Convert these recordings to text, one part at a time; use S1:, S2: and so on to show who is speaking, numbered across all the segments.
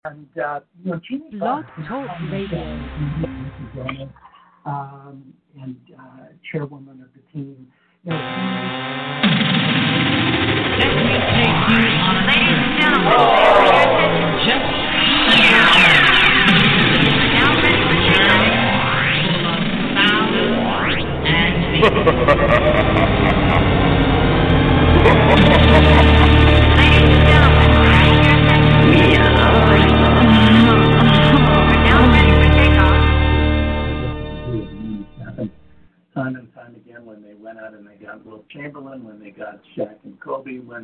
S1: And Jeannie
S2: Blog Talk Radio.
S1: And chairwoman of the team.
S3: Let me take you on a ladies and gentlemen, now ready for journey full of sound and music. Ladies and gentlemen, we're now ready for takeoff.
S1: Time and time again, when they went out and they got Will Chamberlain, when they got Shaq and Kobe, when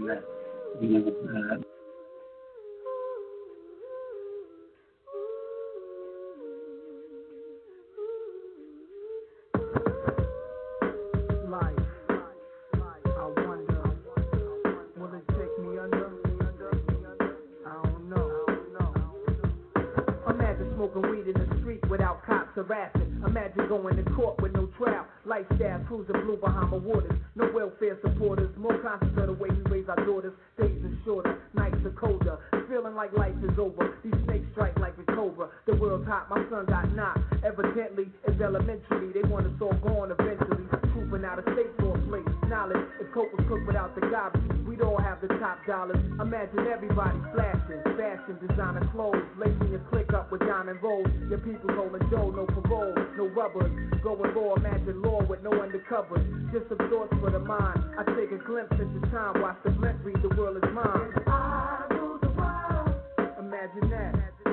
S4: Imagine going to court with no trial. Lifestyle cruising blue Bahama waters. No welfare supporters. More conscious of the way we raise our daughters. Days are shorter, nights are colder. Feeling like life is over. These snakes strike like a cobra. The world's hot, my son got knocked. Evidently, it's elementary. They want us all gone eventually. Trooping out of state for a place. Knowledge, if coke was cooked without the garbage, we'd all have the top dollars. Imagine everybody flashing. Fashion, designer clothes. Lacing your click up with diamond rolls. Your people holding dough, no parole, no rubbers. Going raw, imagine law with no undercovers. Just some thoughts for the mind. I take a glimpse into time. Watch the blend read, the world is mine. I rule the world. Imagine that.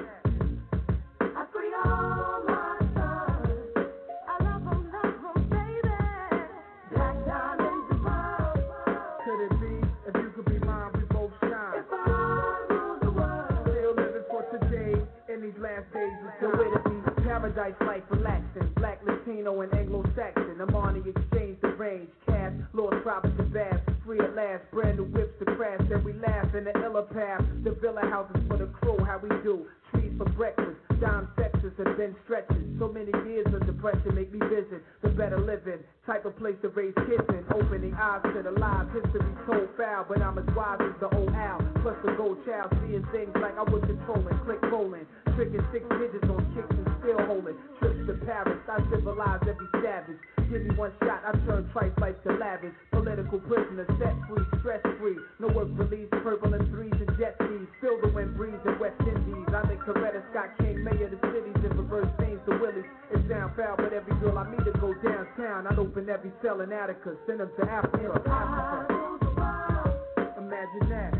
S4: I free all my sons. I love them, baby. Black diamonds above. Could it be, if you could be mine, we both shine. If I rule the world. Still living for today, in these last days, it's the way to be. Paradise life relaxing. Black, Latino, and Anglo-Saxon. Amani exchange the range. Cash, Lord Providence and Bass. Free at last. Brand new whips to crash. Then we laugh in the illa path. The villa houses for the crew. How we do. Trees for breakfast. Dime sexes have been stretching. So many years of depression make me visit the better living. Type of place to raise kids in. Opening eyes to the lives. History told foul. But I'm as wise as the old owl. Plus the gold child. Seeing things like I was controlling. Click rolling. Tricking 6 digits on chicks and still holding. Trips to Paris. I civilize every savage. Give me one shot. I turn trice life to lavish. Political prisoner. Set free. Stress free. No work release. Purple and threes and jet skis. Feel the wind breeze in West Indies. I think Coretta Scott King. Mayor of the cities in reverse things to Willie. It's down foul, but every girl I meet to go downtown. I'd open every cell in Attica, send them to Africa. Imagine that.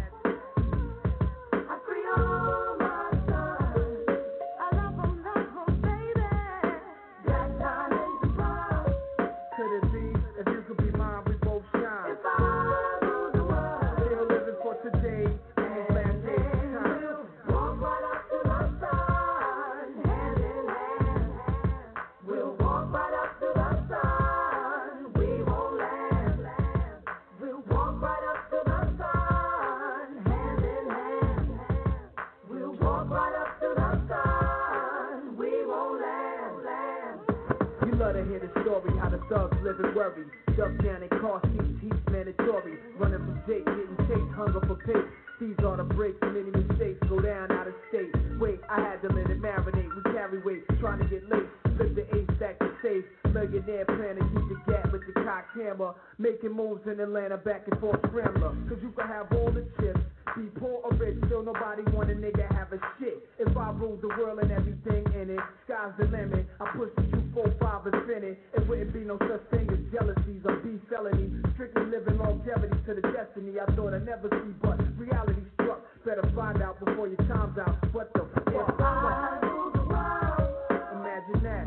S4: I free all my sons. I love them, baby. Black diamonds above. Could it be, if you could be mine, we both shine. If I rule the world. Still living for today, in these last days of time. Walk right up to the sun, hand in hand. We'll walk right up to the sun, we won't land. We'll walk right up to the sun, hand in hand. We'll walk right up to the sun, we won't land. You love to hear the story, how the thugs live and worry. Duck down in car seats, heat mandatory. Running from Jake, getting chased, hunger for pace. These are the breaks, many mistakes, go down out of state. Wait, I had to let it marinate. We carry weight, trying to get late. Flip the 8 stack to safe. Millionaire plan to keep the gap with the cock hammer. Making moves in Atlanta, back and forth scrambler. Cause you can have all the chips. Be poor or rich, still nobody want a nigga have a shit. If I ruled the world and everything in it, sky's the limit. I push the 245 infinite. It wouldn't be no such thing as jealousies or beef felony. Strictly living longevity to the destiny I thought I'd never see, but reality struck. Better find out before your time's out. What the fuck? If I rule the world, imagine that.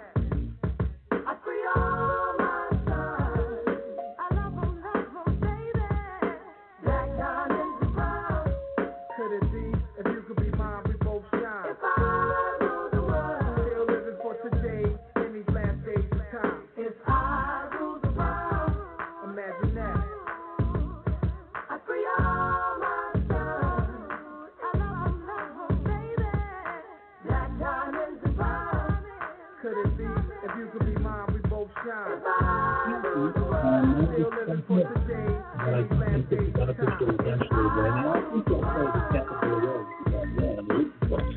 S4: I free all my sons. I love them, baby. Black diamonds above. Could it be, if you could be mine, we both shine. If I rule the world. Still living for today, in these last days of time. If I rule the world, imagine that. I free all my sons. I love them, baby. Black diamonds above. Could it be, if you could be mine, we both shine. If I rule the world. Still living for today, in these last days of time.
S1: Eventually, right now, I think I'll play the Capital Road. Yeah,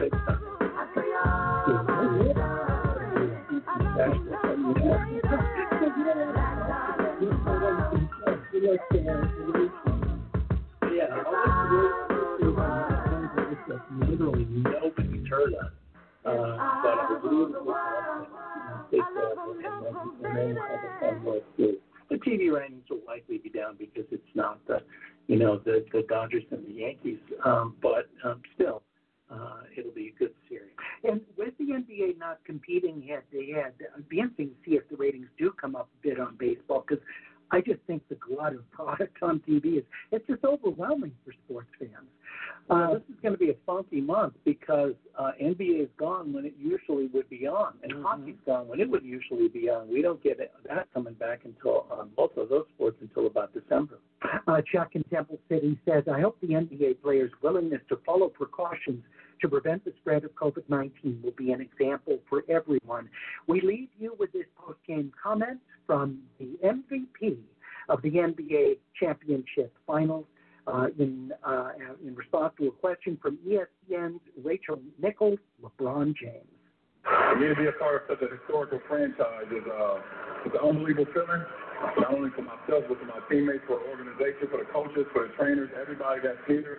S1: literally nobody's heard of. But I really would love to take and then have a fun look too. The TV ratings will likely be down because it's not the Dodgers and the Yankees. But still, it'll be a good series.
S2: And with the NBA not competing head-to-head, it'd be interesting to see if the ratings do come up a bit on baseball, because I just think the glut of product on TV it's just overwhelming for sports fans.
S1: This is going to be a funky month because NBA is gone when it usually would be on, and hockey's gone when it would usually be on. We don't get that coming back until both of those sports until about December.
S2: Chuck in Temple City says, I hope the NBA players' willingness to follow precautions to prevent the spread of COVID-19 will be an example for everyone. We leave you with this post-game comment from the MVP of the NBA Championship Finals in response to a question from ESPN's Rachel Nichols, LeBron James.
S5: For me to be a part of such a historical franchise is it's an unbelievable feeling, not only for myself, but for my teammates, for the organization, for the coaches, for the trainers, everybody that's here.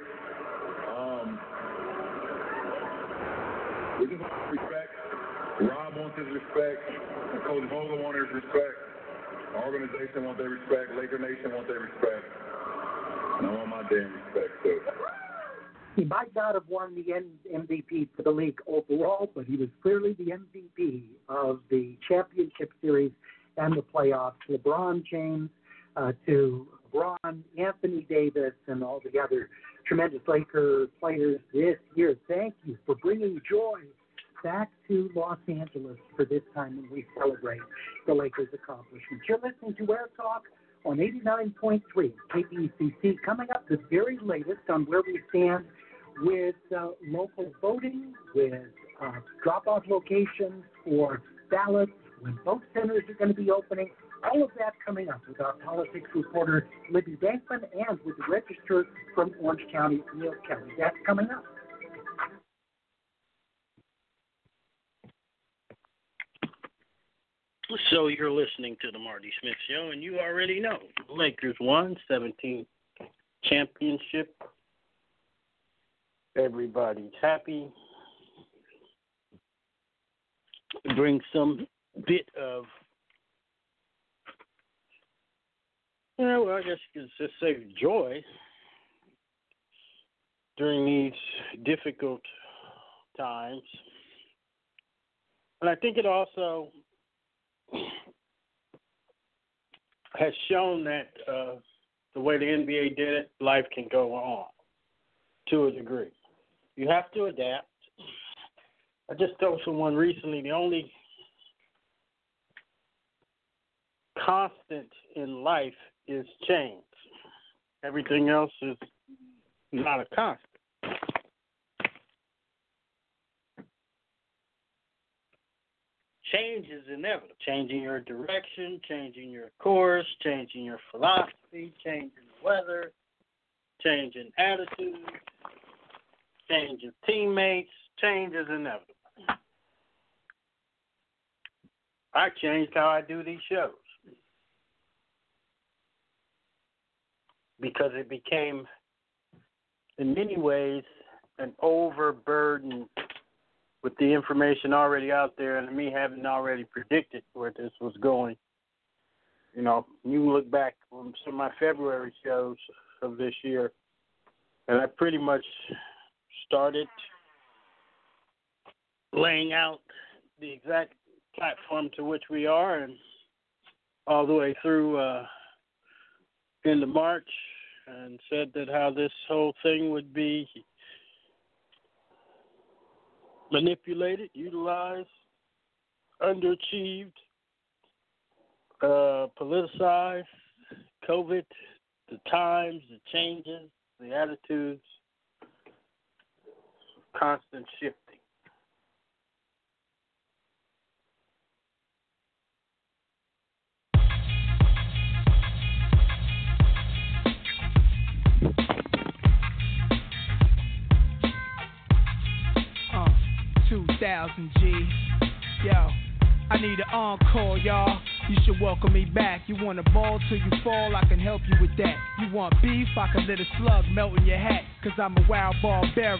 S5: We just want respect. Rob wants his respect. Coach Vogel wants his respect. Our organization wants their respect. Laker Nation wants their respect. And I want my damn respect, too.
S2: He might not have won the MVP for the league overall, but he was clearly the MVP of the championship series and the playoffs. LeBron James to LeBron, Anthony Davis, and all the other tremendous Laker players this year. Thank you for bringing joy back to Los Angeles for this time when we celebrate the Lakers' accomplishments. You're listening to Air Talk on 89.3 KPCC. Coming up, the very latest on where we stand with local voting, with drop-off locations for ballots, when vote centers are going to be opening. All of that coming up with our politics reporter, Libby Bankman, and with the Register from Orange County, Neil Kelly. That's coming up.
S6: So you're listening to the Marty Smith Show, and you already know the Lakers won 17th championship. Everybody's happy. It brings some bit of, I guess you could just say joy during these difficult times. And I think it also has shown that the way the NBA did it, life can go on to a degree. You have to adapt. I just told someone recently the only constant in life is change. Everything else is not a constant. Change is inevitable. Changing your direction, changing your course, changing your philosophy, changing the weather, changing attitude, changing teammates. Change is inevitable. I changed how I do these shows because it became, in many ways, an overburden with the information already out there and me having already predicted where this was going. You know, you look back on some of my February shows of this year, and I pretty much started laying out the exact platform to which we are, and all the way through into March, and said that how this whole thing would be manipulated, utilized, underachieved, politicized, COVID, the times, the changes, the attitudes, constant shifting.
S7: G. Yo, I need an encore, y'all. You should welcome me back. You want a ball till you fall, I can help you with that. You want beef, I can let a slug melt in your hat, cause I'm a wild barbarian.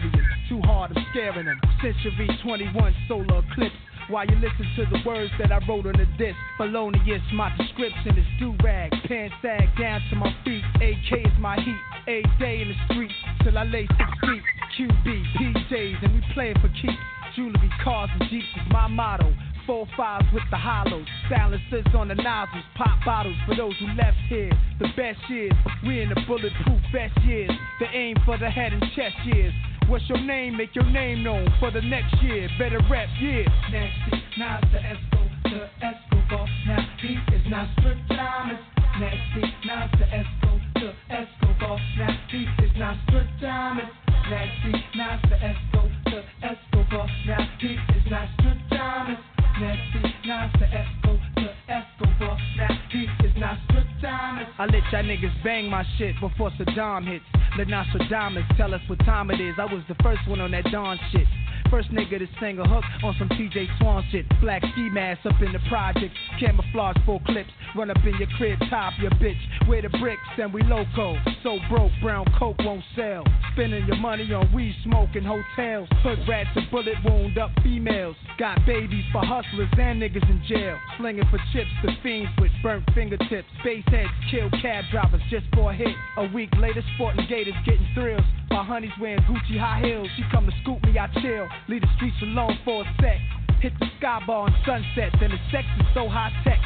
S7: too hard, I'm scaring them. Century 21 solar eclipse. While you listen to the words that I wrote on the disc, felonious, my description is do-rag, pants sag down to my feet, AK is my heat, a day in the streets, till I lay 6 feet, QB, PJs, and we playing for keeps, jewelry, cars, and jeeps is my motto, 4-5s with the hollows, silencers on the nozzles, pop bottles for those who left here, the best years, we in the bulletproof vest years, the aim for the head and chest years. What's your name? Make your name known for the next year. Better rap, yeah. Nasty, now to Esco, to Escobar. Now he is not strict Thomas. Nasty, now to Esco, to Escobar. Now he is not strict Thomas. Nasty, now to Esco, to Escobar. Now he is not strict Thomas. Nasty, now to Esco, to Escobar. Now he is not strict Thomas. I let y'all niggas bang my shit before Saddam hits. Let Nostradamus tell us what time it is. I was the first one on that Dawn shit. First nigga to sing a hook on some TJ Swan shit. Black ski mask up in the project. Camouflage full clips. Run up in your crib, top your bitch. Where the bricks, then we loco. So broke, brown coke won't sell. Spending your money on weed, smoke, and hotels. Hood rats and bullet wound up females. Got babies for hustlers and niggas in jail. Slinging for chips to fiends with burnt fingertips. Spaceheads kill cab drivers just for a hit. A week later, sporting gators getting thrills. My honey's wearing Gucci high heels. She come to scoop me, I chill. Leave the streets alone for a sec. Hit the sky bar on sunsets, and the sex is so high tech.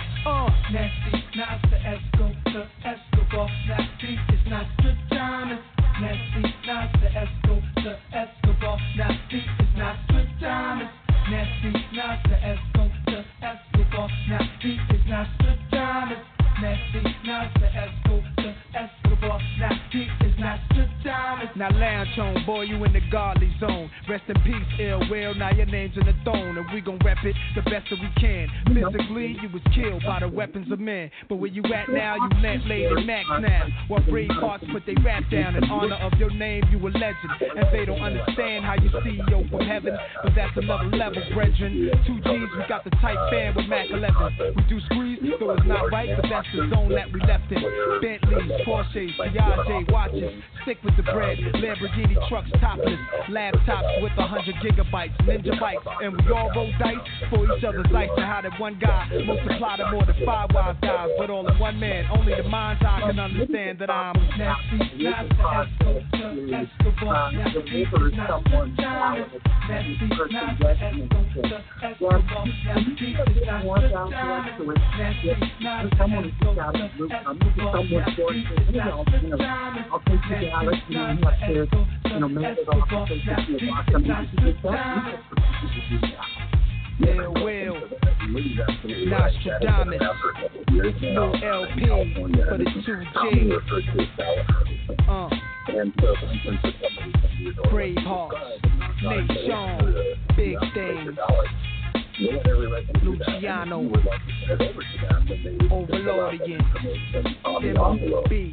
S7: Nasty, not the Esco, the Escobar. Nasty, it's not good Thomas. Nasty, not the Esco, the Escobar. Nasty, it's not good Thomas. Nasty, not the Esco, the Escobar. Nasty, it's not good Thomas. Nasty, not the Esco, the Escobar. Nasty, it's not good Thomas. Now lounge home, boy, you in the godly zone. Rest in peace, ill will. Now your name's in the throne, and we gon' rep it the best that we can. Physically, you was killed by the weapons of men, but where you at now, you let Lady Max now. While brave hearts put they rap down in honor of your name, you a legend. And they don't understand how you see yo from heaven, but that's another level, brethren. 2 G's, we got the tight band with Mac 11. We do squeeze, though it's not right, but that's the zone that we left in. Bentleys, Porsches, Piaget watches, stick with the bread. Lamborghini trucks topless, laptops with 100 gigabytes, ninja bikes, and we all roll dice for each other's life. And how that one guy multiply to more than 5 wild guys, but all in one man. Only the mind's eye can understand that I'm nasty, not the Escobar.
S2: The neighbor is someone nasty, not the Escobar. Nasty, not the someone is out of the group. I'm looking someone for it. I'll take you to Alex and upstairs, man it off and take you a walk.
S7: Ill will, Nostradamus, no LP for the 2G. Bravehearts, Nation, Big Things, Luciano, Overlordian, MB,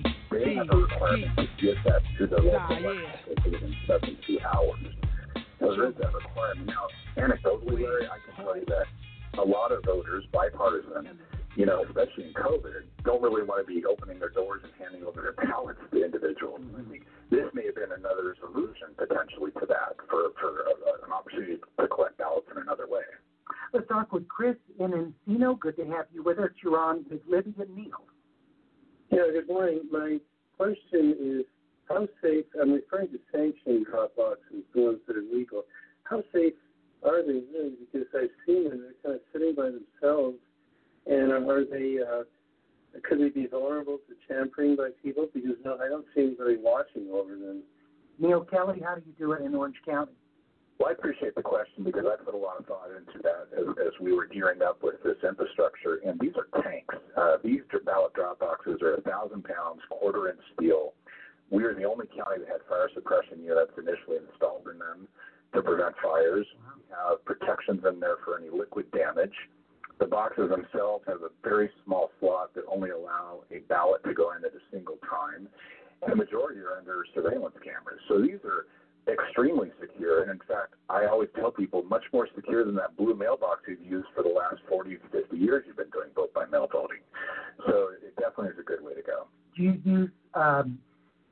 S5: So there is that requirement. Now, anecdotally, Larry, I can tell you that a lot of voters, bipartisan, especially in COVID, don't really want to be opening their doors and handing over their ballots to individuals. I think this may have been another solution potentially to that for an opportunity to collect ballots in another way.
S2: Let's talk with Chris in Encino. Good to have you with us. You're on with Libby and Neil.
S8: Yeah, good morning. My question is, how safe, I'm referring to sanctioning drop boxes, the ones that are legal. How safe are they really? Because I've seen them, they're kind of sitting by themselves, and are they, could they be vulnerable to tampering by people? Because I don't see anybody watching over them.
S2: Neil Kelly, how do you do it in Orange County?
S5: Well, I appreciate the question because I put a lot of thought into that as we were gearing up with this infrastructure. And these are tanks. These ballot drop boxes are 1,000 pounds, quarter-inch steel. We are the only county that had fire suppression units initially installed in them to prevent fires. We have protections in there for any liquid damage. The boxes themselves have a very small slot that only allow a ballot to go in at a single time. And the majority are under surveillance cameras. So these are extremely secure. And in fact, I always tell people much more secure than that blue mailbox you've used for the last 40 to 50 years you've been doing vote by mail voting. So it definitely is a good way to go.
S2: Do you use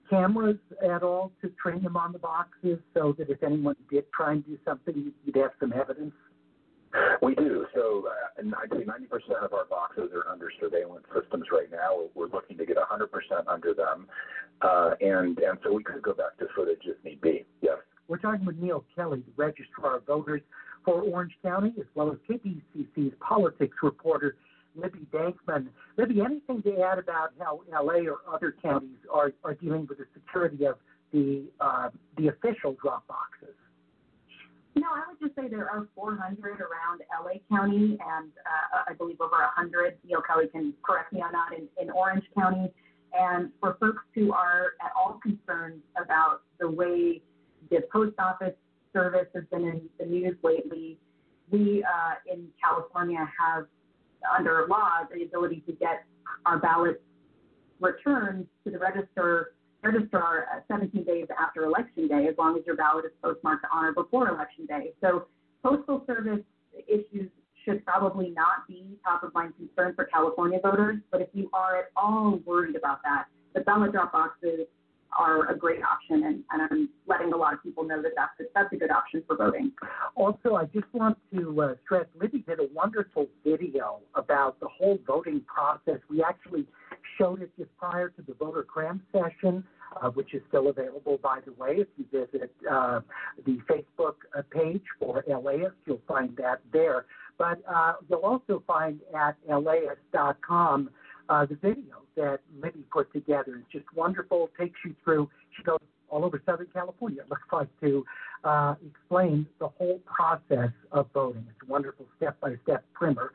S2: cameras at all to train them on the boxes so that if anyone did try and do something, you'd have some evidence?
S5: We do. So I'd say 90% of our boxes are under surveillance systems right now. We're looking to get 100% under them. And so we could go back to footage if need be. Yes.
S2: We're talking with Neil Kelly, the Registrar of Voters for Orange County, as well as KPCC's politics reporter, Libby Dankman. Libby, anything to add about how L.A. or other counties are dealing with the security of the official drop boxes?
S9: No, I would just say there are 400 around LA County and I believe over 100, Neil Kelly can correct me on that, in Orange County. And for folks who are at all concerned about the way the post office service has been in the news lately, we in California have, under law, the ability to get our ballots returned to the registrar 17 days after Election Day, as long as your ballot is postmarked on or before Election Day. So postal service issues should probably not be top of mind concern for California voters, but if you are at all worried about that, the ballot drop boxes are a great option, and I'm letting a lot of people know that that's a good option for voting.
S2: Also, I just want to stress, Libby did a wonderful video about the whole voting process. We actually showed it just prior to the voter cram session, which is still available, by the way. If you visit the Facebook page for LAist, you'll find that there. But you'll also find at laist.com the video that Libby put together. It's just wonderful. It takes you through. She goes all over Southern California, it looks like, to explain the whole process of voting. It's a wonderful step-by-step primer.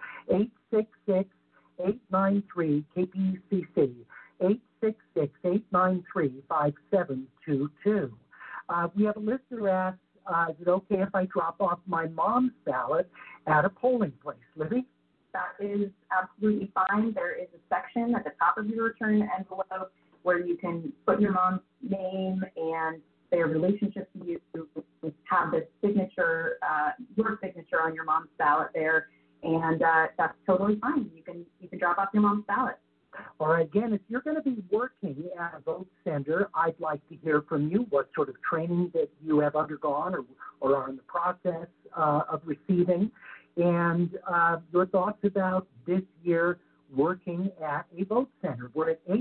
S2: 866-893-KPCC, 866-893-5722. We have a listener ask, is it okay if I drop off my mom's ballot at a polling place? Libby?
S9: That is absolutely fine. There is a section at the top of your return envelope where you can put your mom's name and their relationship to you, have the signature, your signature on your mom's ballot there, and that's totally fine. You can drop off your mom's ballot.
S2: All right, again, if you're going to be working at a vote center, I'd like to hear from you what sort of training that you have undergone or are in the process of receiving, and your thoughts about this year working at a vote center. We're at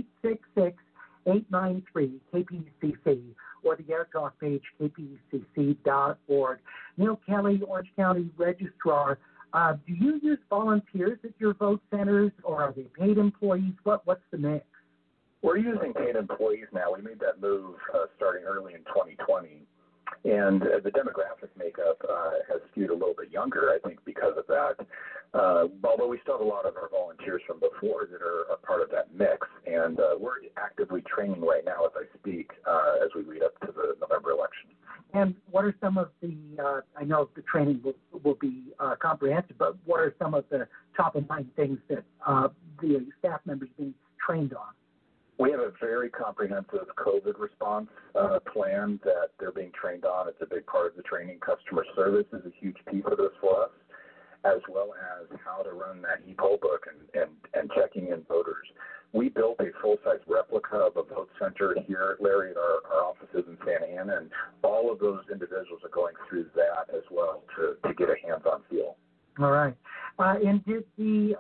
S2: 866-893-KPCC or the AirTalk page, kpcc.org. Neil Kelly, Orange County Registrar. Do you use volunteers at your vote centers, or are they paid employees? What's the mix?
S5: We're using paid employees now. We made that move starting early in 2020. And the demographic makeup has skewed a little bit younger, I think, because of that. Although we still have a lot of our volunteers from before that are part of that mix. And we're actively training right now as I speak as we lead up to the November election.
S2: And what are some of the, I know the training will be comprehensive, but what are some of the top of mind things that the staff members being trained on?
S5: We have a very comprehensive COVID response plan that they're being trained on. It's a big part of the training. Customer service is a huge piece of this for us, as well as how to run that e-poll book and checking in voters. We built a full-size replica of a vote center here, Larry, at our offices in Santa Ana, and all of those individuals are going through that as well to get a hands-on feel.
S2: All right. And did the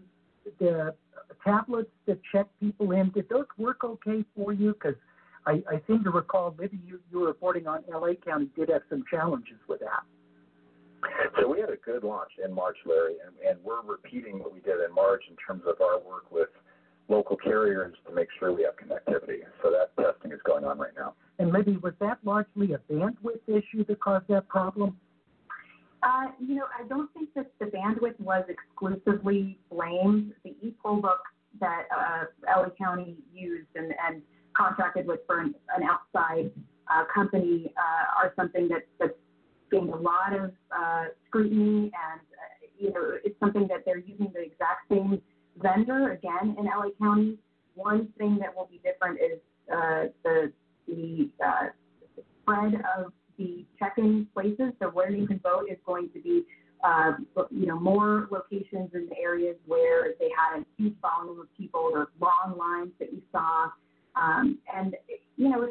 S2: tablets that check people in, did those work okay for you? Because I seem to recall, maybe you were reporting on L.A. County did have some challenges with that.
S5: So we had a good launch in March, Larry, and we're repeating what we did in March in terms of our work with local carriers to make sure we have connectivity. So that testing is going on right now.
S2: And Libby, was that largely a bandwidth issue that caused that problem?
S9: I don't think that the bandwidth was exclusively blamed. The e-poll book that LA County used and contracted with for an outside company are something that's gained a lot of scrutiny, and it's something that they're using the exact same vendor again in LA County. One thing that will be different is the spread of the check-in places. So where you can vote is going to be, more locations in the areas where they had a huge volume of people or long lines that you saw. And,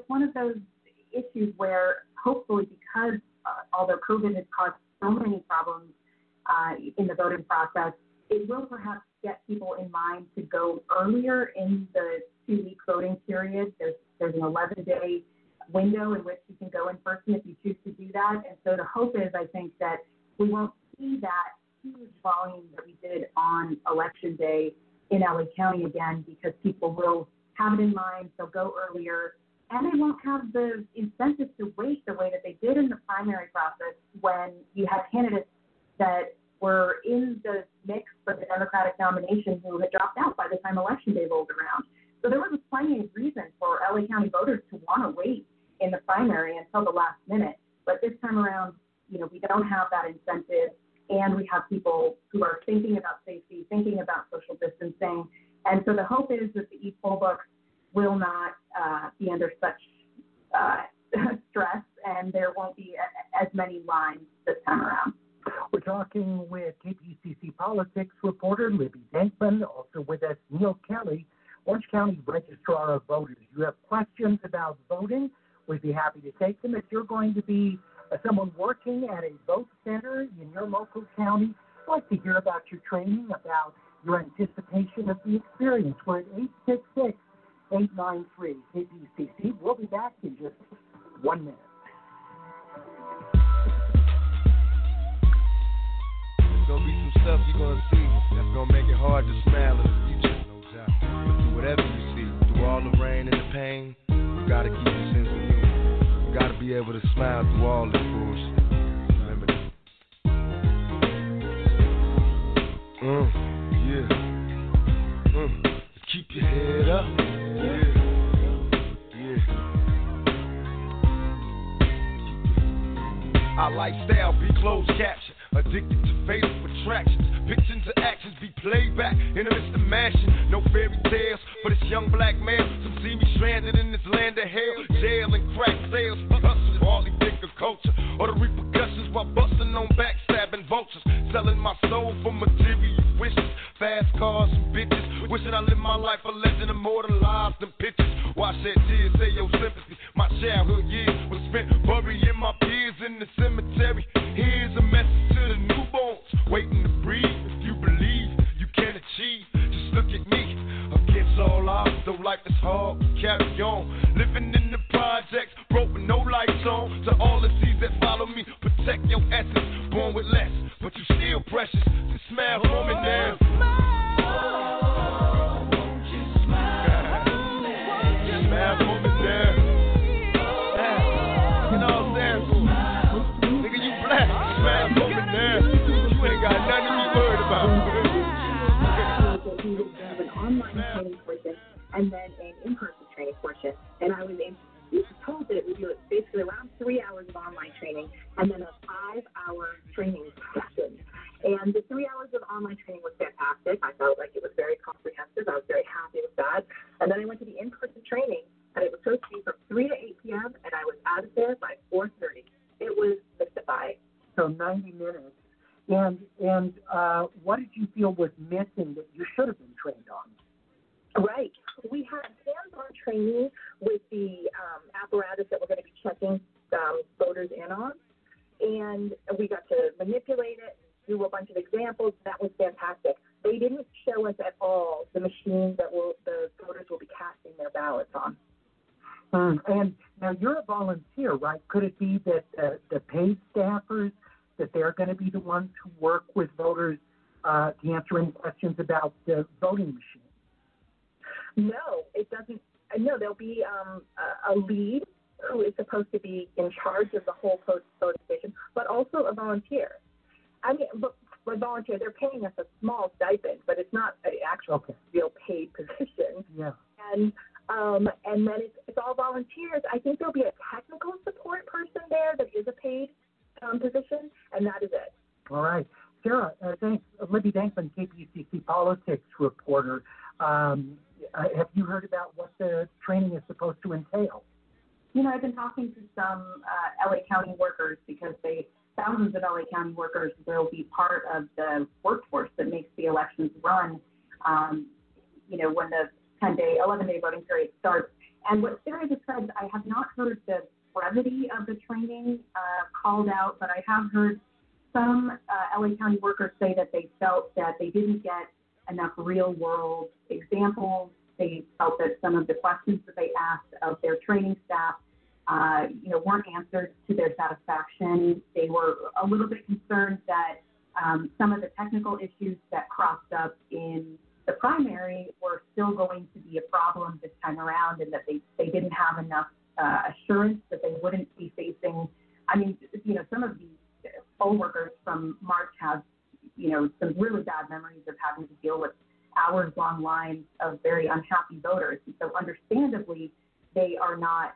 S9: COVID has caused so many problems in the voting process, it will perhaps get people in mind to go earlier in the 2-week voting period. There's an 11-day window in which you can go in person if you choose to do that. And so the hope is, I think, that we won't see that huge volume that we did on Election Day in LA County again, because people will have it in mind, they'll go earlier, and they won't have the incentive to wait the way that they did in the primary process when you had candidates that were in the mix for the Democratic nomination who had dropped out by the time Election Day rolled around. So there was plenty of reason for LA County voters to want to wait in the primary until the last minute. But this time around, we don't have that incentive, and we have people who are thinking about safety, thinking about social distancing. And so the hope is that the e-poll books will not be under such stress, and there won't be as many lines this time around.
S2: We're talking with KPCC Politics reporter Libby Denkman, also with us Neil Kelly, Orange County Registrar of Voters. You have questions about voting, we'd be happy to take them. If you're going to be someone working at a vote center in your local county, I'd like to hear about your training, about your anticipation of the experience. We're at 866-893-KPCC. We'll be back in just 1 minute.
S10: There's gonna be some stuff you're gonna see that's gonna make it hard to smile in the future, no doubt. But through whatever you see, through all the rain and the pain, you gotta keep your sense of humor. You gotta be able to smile through all this bullshit. Remember that. Just keep your head up. Our lifestyle be closed caption, addicted to fatal attractions. Pictures to actions be played back in the midst of mansion. No fairy tales for this young black male. Some see me stranded in this land of hell. Jail and crack sales, hustle, hardly think of culture or the repercussions while busting on backstabbing vultures. Selling my soul for material wishes. Fast cars and bitches. Wishing I lived my life a legend, immortalized in pictures. Why shed tears, say your sympathy. My childhood years was spent burying my peers in the cemetery. Here's a message to the newborns waiting to breathe. If you believe you can achieve, just look at me. Against all odds, though life is hard, carry on. Living in the projects, broke with no lights on. To all the seeds that follow me, protect your essence. Born with less, but you still precious. Just smile for me now. Smile for me now. You know what I'm saying? Nigga, you black. Smile for me now. You ain't got nothing to be worried about.
S9: We would have an online training portion and then an in-person training portion. And I was told that we do basically around 3 hours of online training and then a 5-hour training session. And the 3 hours of online training was fantastic. I felt like it was very comprehensive. I was very happy with that. And then I went to the in-person training, and it was supposed to be from 3 to 8 p.m., and I was out of there by 4:30. It was mystifying.
S2: So 90 minutes. And what did you feel was missing that you should have been trained on?
S9: Right. We had hands-on training with the apparatus that we're going to be checking voters in on, and we got to manipulate it, do a bunch of examples. That was fantastic. They didn't show us at all the machines that the voters will be casting their ballots on.
S2: And now you're a volunteer, right? Could it be that the paid staffers, that they're going to be the ones who work with voters to answer any questions about the voting machine?
S9: No, it doesn't. No, there'll be a lead who is supposed to be in charge of the whole voting station, but also a volunteer. I mean, but volunteer, they're paying us a small stipend, but it's not an actual real paid position.
S2: Yeah.
S9: And then it's all volunteers. I think there'll be a technical support person there that is a paid position, and that is it.
S2: All right. Sarah, thanks. Libby Denkman, KPCC Politics reporter. Have you heard about what the training is supposed to entail?
S9: I've been talking to some LA County workers because thousands of LA County workers will be part of the workforce that makes the elections run, when the 11-day voting period starts. And what Sarah described, I have not heard the brevity of the training called out, but I have heard some LA County workers say that they felt that they didn't get enough real-world examples. They felt that some of the questions that they asked of their training staff, weren't answered to their satisfaction. They were a little bit concerned that some of the technical issues that cropped up in the primary were still going to be a problem this time around, and that they didn't have enough assurance that they wouldn't be facing. I mean, some of these poll workers from March have, some really bad memories of having to deal with hours-long lines of very unhappy voters. And so understandably, they are not,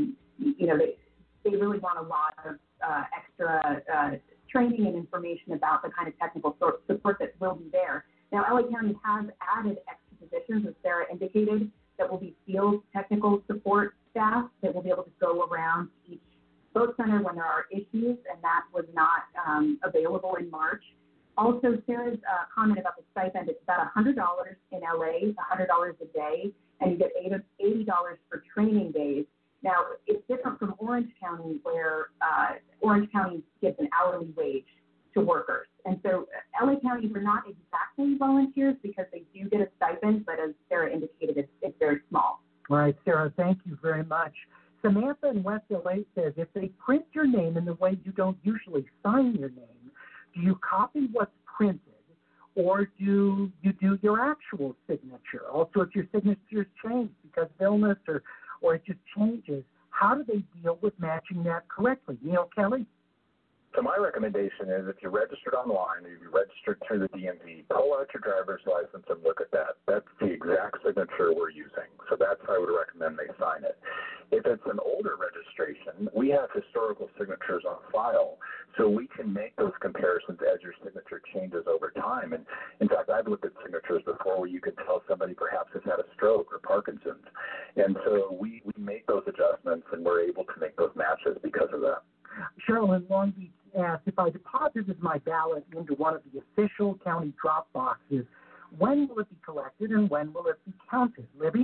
S9: they really want a lot of extra training and information about the kind of technical support that will be there. Now, LA County has added extra positions, as Sarah indicated, that will be field technical support staff that will be able to go around each vote center when there are issues, and that was not available in March. Also, Sarah's comment about the stipend, it's about $100 in LA, $100 a day, and you get $80 for training days. Now, it's different from Orange County, where Orange County gives an hourly wage to workers. And so LA County, we're not exactly volunteers because they do get a stipend, but as Sarah indicated, it's very small.
S2: All right, Sarah, thank you very much. Samantha in West LA says, if they print your name in the way you don't usually sign your name, do you copy what's printed, or do you do your actual signature? Also, if your signatures change because of illness or it just changes, how do they deal with matching that correctly? Neil Kelly?
S5: So my recommendation is if you're registered online or you're registered through the DMV, pull out your driver's license and look at that. That's the exact signature we're using. So that's how I would recommend they sign it. If it's an older registration, we have historical signatures on file, so we can make those comparisons as your signature changes over time. And in fact, I've looked at signatures before where you can tell somebody perhaps has had a stroke or Parkinson's. And so we make those adjustments, and we're able to make those matches because of that.
S2: Cheryl in Long Beach asked, if I deposited my ballot into one of the official county drop boxes, when will it be collected and when will it be counted? Libby?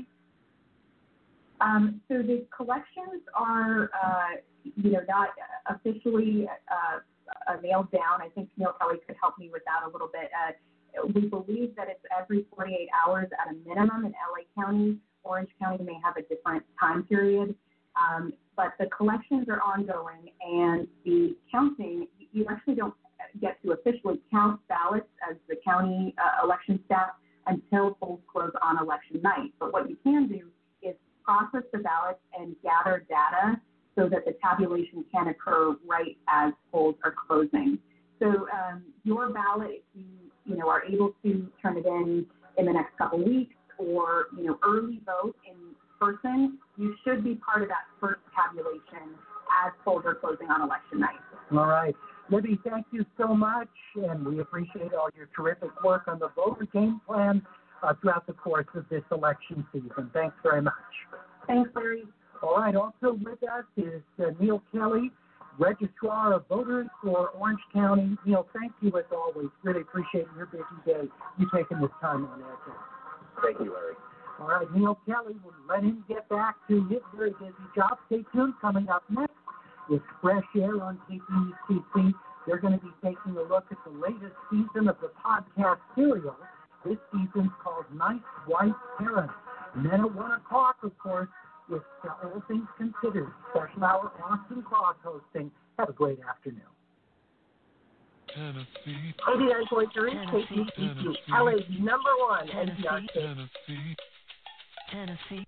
S9: So the collections are, not officially nailed down. I think Neil Kelly could help me with that a little bit. We believe that it's every 48 hours at a minimum in LA County. Orange County may have a different time period. But the collections are ongoing, and the counting, you actually don't get to officially count ballots as the county election staff until polls close on election night. But what you can do is process the ballots and gather data so that the tabulation can occur right as polls are closing. So your ballot, if you are able to turn it in the next couple weeks, or early vote in person, you should be part of that first tabulation as polls are closing on election night.
S2: All right. Libby, thank you so much, and we appreciate all your terrific work on the voter game plan throughout the course of this election season. Thanks very much.
S9: Thanks, Larry.
S2: All right. Also with us is Neil Kelly, Registrar of Voters for Orange County. Neil, thank you as always. Really appreciate your busy day. You taking this time on air.
S5: Thank you, Larry.
S2: All right, Neil Kelly, we'll let him get back to his very busy job. Stay tuned. Coming up next is Fresh Air on KPCC. They're going to be taking a look at the latest season of the podcast serial. This season's called Nice White Parents. And then at 1 o'clock, of course, with All Things Considered, special hour Austin Claus hosting. Have a great afternoon.
S11: Tennessee.
S12: 89.3 KPCC, LA's #1 NPR station.
S11: Tennessee.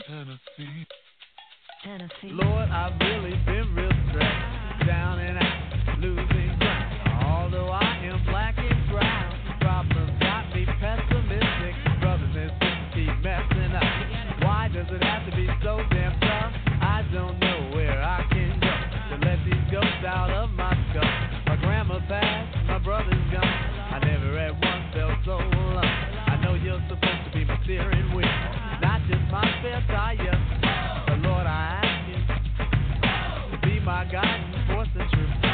S7: Lord, I've really been real stressed, down and out, losing ground. Although I am black and brown, problems got me pessimistic. Brothers and sisters keep messing up. Why does it have to be so damn tough? I don't know where I can go to let these ghosts out of my skull. My grandma passed, my brother's gone. I never at once felt so alone. I know you're supposed to be my steering wheel, not just my spare tire. But Lord, I ask you to be my guiding force and truth.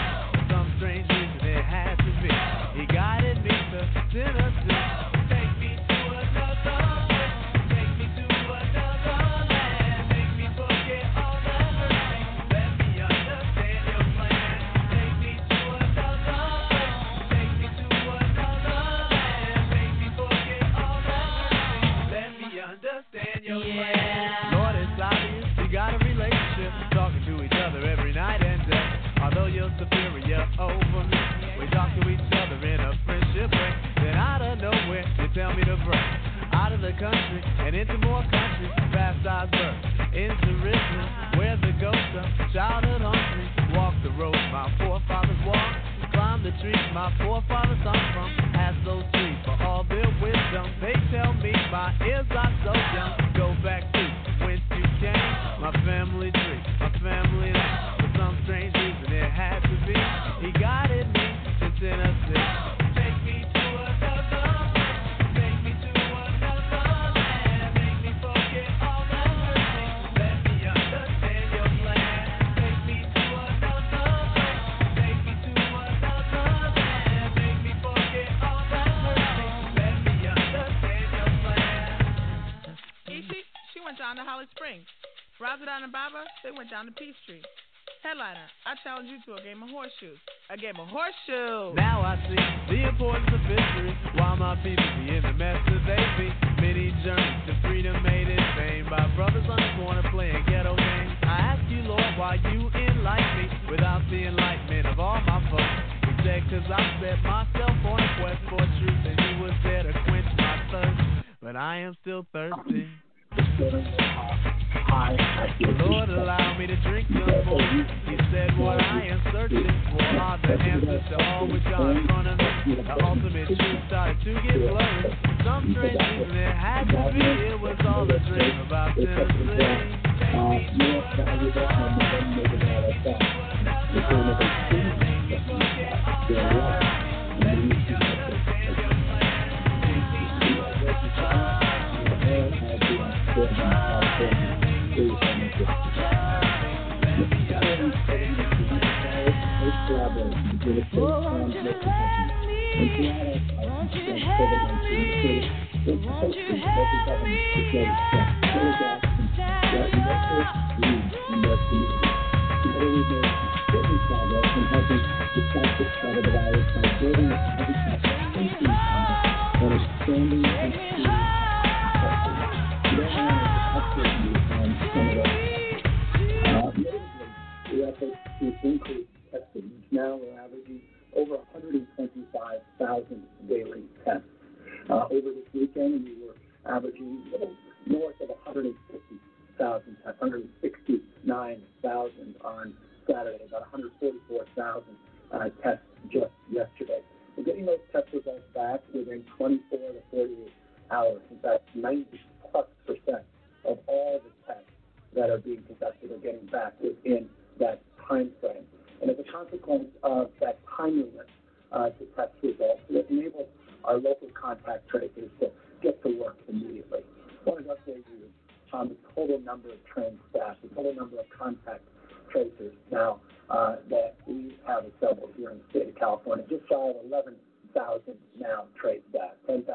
S13: tell me to break out of the country and into more countries, past I've birth, into Richmond, where the ghosts of childhood hungry walk the road my forefathers walked, climb the trees my forefathers hung from, ask those trees for all their wisdom. They tell me my ears are so young. Go back to whence you came, my family tree, my family name. For some strange reason it had to be. He guided me to Tennessee. Take me to another place. Take me to another land. Make me forget all the mercy. Let me understand your plan. Take me to another place. Take me to another land. Make me forget all the mercy. Let me understand your plan.
S14: Ishi, she went down to Holly Springs. Razadon and Baba, they went down to Peachtree. Headliner, I challenge you to a game of horseshoes. A game of horseshoes.
S13: Now I see the importance of history. Why my people be in the mess that they be. Many journeys to freedom made in vain by brothers on the corner playing ghetto games. I ask you, Lord, why you enlighten me without the enlightenment of all my folks. You said 'cause I set myself on a quest for truth and he was there to quench my thirst. But I am still thirsty. Lord, allow me to drink some more. You said what I am searching for are the answers to all which are in front of me. The ultimate truth started to get blurry. Some strange reason it had to be. It was all a dream about Tennessee.
S4: Won't you let me? Won't you help me? Won't you help me?
S2: The efforts to increase testing. Now we're averaging over 125,000 daily tests. Over this weekend, we were averaging north of 150,000 tests, 169,000 on Saturday, about 144,000 tests just yesterday. We're getting those test results back within 24 to 48 hours. In fact, 90+% of all the tests that are being conducted are getting back within that time frame. And as a consequence of that timeliness to test results, it enables our local contact tracers to get to work immediately. I want to update you on the total number of trained staff, the total number of contact tracers now that we have assembled here in the state of California. Just shy of 11,000 now trained staff,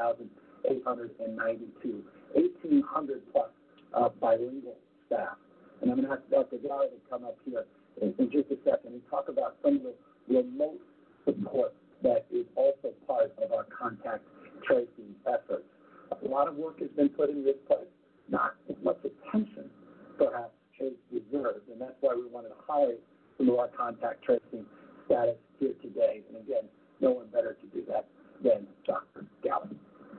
S2: 10,892, 1,800 plus bilingual staff. And I'm going to ask Dr. Gara to come up here in just a second and talk about some of the remote support that is also part of our contact tracing efforts. A lot of work has been put in this place, not as much attention perhaps as deserved, and that's why we wanted to highlight some of our contact tracing status here today. And again, no one better to do that than Dr. Gallen.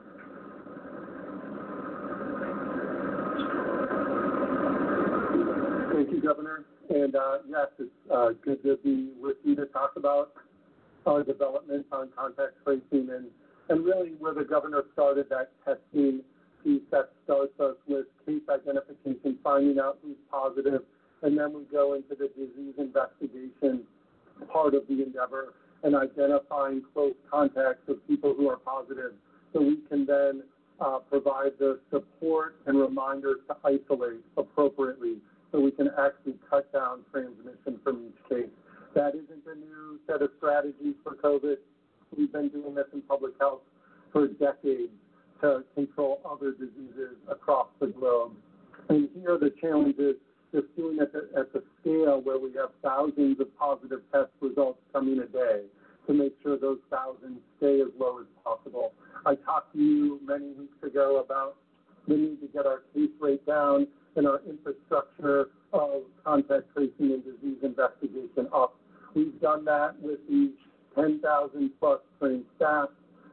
S8: Thank you, Governor. And yes, it's good to be with you to talk about our development on contact tracing and really where the governor started that testing piece that starts us with case identification, finding out who's positive, and then we go into the disease investigation part of the endeavor and identifying close contacts of people who are positive so we can then provide the support and reminders to isolate appropriately so we can actually cut down transmission from each case. That isn't a new set of strategies for COVID. We've been doing this in public health for decades to control other diseases across the globe. And here the challenge is just doing it at the scale where we have thousands of positive test results coming a day to make sure those thousands stay as low as possible. I talked to you many weeks ago about the need to get our case rate down and our infrastructure of contact tracing and disease investigation up. We've done that with the 10,000 plus trained staff,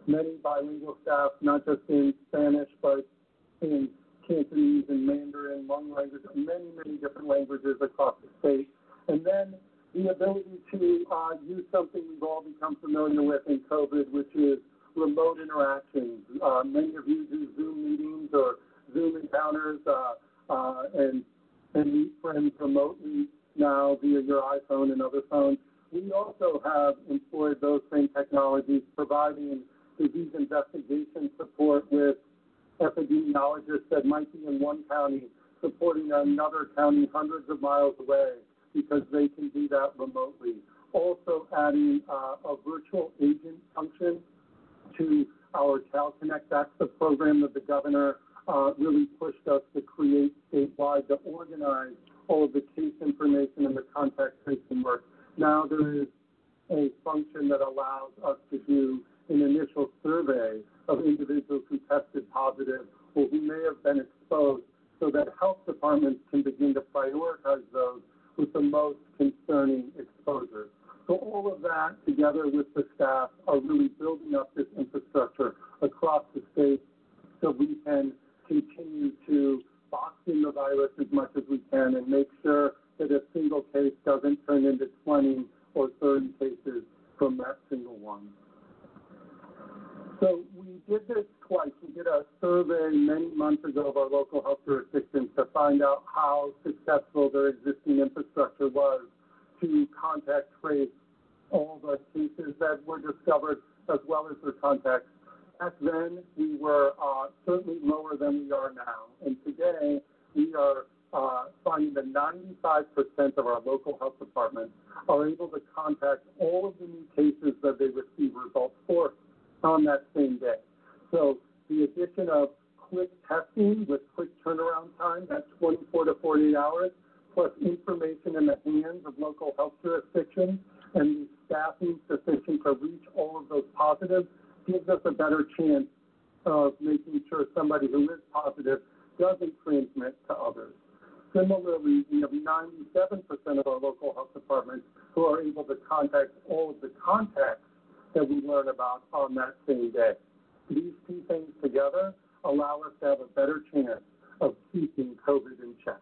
S8: many bilingual staff, not just in Spanish, but in Cantonese and Mandarin, Hmong language, many different languages across the state. And then the ability to use something we've all become familiar with in COVID, which is remote interactions. Many of you do Zoom meetings or Zoom encounters and meet friends remotely now via your iPhone and other phones. We also have employed those same technologies, providing disease investigation support with epidemiologists that might be in one county, supporting another county hundreds of miles away because they can do that remotely. Also adding a virtual agent function to our CalConnect. That's the program that the governor really pushed us to create statewide to organize all of the case information and the contact tracing work. Now there is a function that allows us to do an initial survey of individuals who tested positive or who may have been exposed so that health departments can begin to prioritize those with the most concerning exposures. So all of that together with the staff are really building up this infrastructure across the state so we can continue to box in the virus as much as we can and make sure that a single case doesn't turn into 20 or 30 cases from that single one. So we did this twice. We did a survey many months ago of our local health jurisdictions to find out how successful their existing infrastructure was to contact trace all the cases that were discovered as well as their contacts. Back then, we were certainly lower than we are now. And today, we are finding that 95% of our local health departments are able to contact all of the new cases that they receive results for on that same day. So the addition of quick testing with quick turnaround time, that's 24 to 48 hours, plus information in the hands of local health jurisdictions and the staffing sufficient to reach all of those positives, gives us a better chance of making sure somebody who is positive doesn't transmit to others. Similarly, we have 97% of our local health departments who are able to contact all of the contacts that we learn about on that same day. These two things together allow us to have a better chance of keeping COVID in check.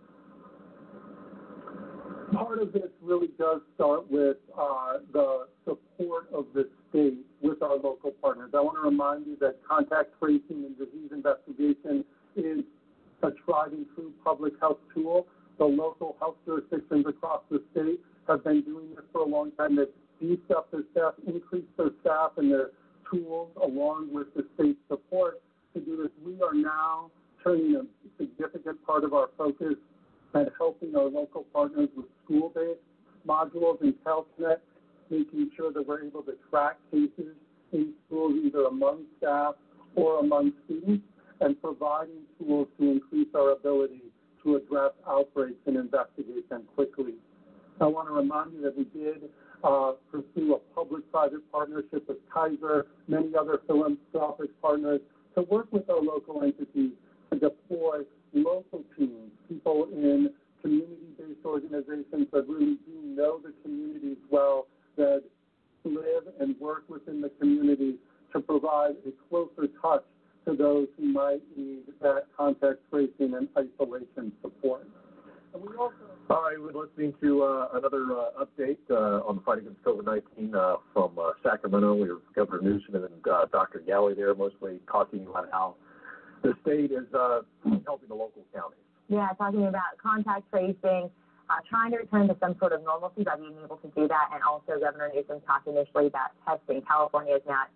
S8: Part of this really does start with the support of the state with our local partners. I want to remind you that contact tracing and disease investigation is a tried and true public health tool. The local health jurisdictions across the state have been doing this for a long time. They've beefed up their staff, increased their staff and their tools along with the state support to do this. We are now turning a significant part of our focus at helping our local partners with school-based modules in CalConnect, making sure that we're able to track cases in schools either among staff or among students, and providing tools to increase our ability to address outbreaks and investigate them quickly. I want to remind you that we did pursue a public-private partnership with Kaiser, many other philanthropic partners, to work with our local entities to deploy local teams, people in community-based organizations that really do know the communities well, that live and work within the community to provide a closer touch to those who might need that contact tracing and isolation support. And we also...
S15: All right, we're listening to another update on the fight against COVID-19 from Sacramento. We have Governor Newsom and Dr. Galley there, mostly talking about how the state is helping the local counties.
S16: Yeah, talking about contact tracing, trying to return to some sort of normalcy by being able to do that, and also Governor Newsom talked initially about testing. California is now at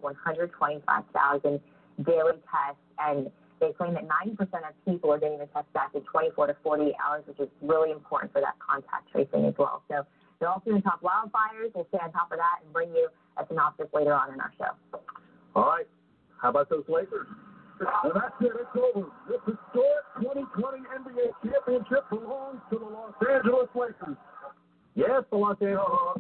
S16: 125,000 daily tests, and they claim that 90% of people are getting the test back in 24 to 48 hours, which is really important for that contact tracing as well. So they're also going to talk wildfires. We'll stay on top of that and bring you a synopsis later on in our show.
S15: All right. How about those Lakers? And that's it. It's over. This historic 2020 NBA championship belongs to the Los Angeles Lakers. Yes, the Los Angeles.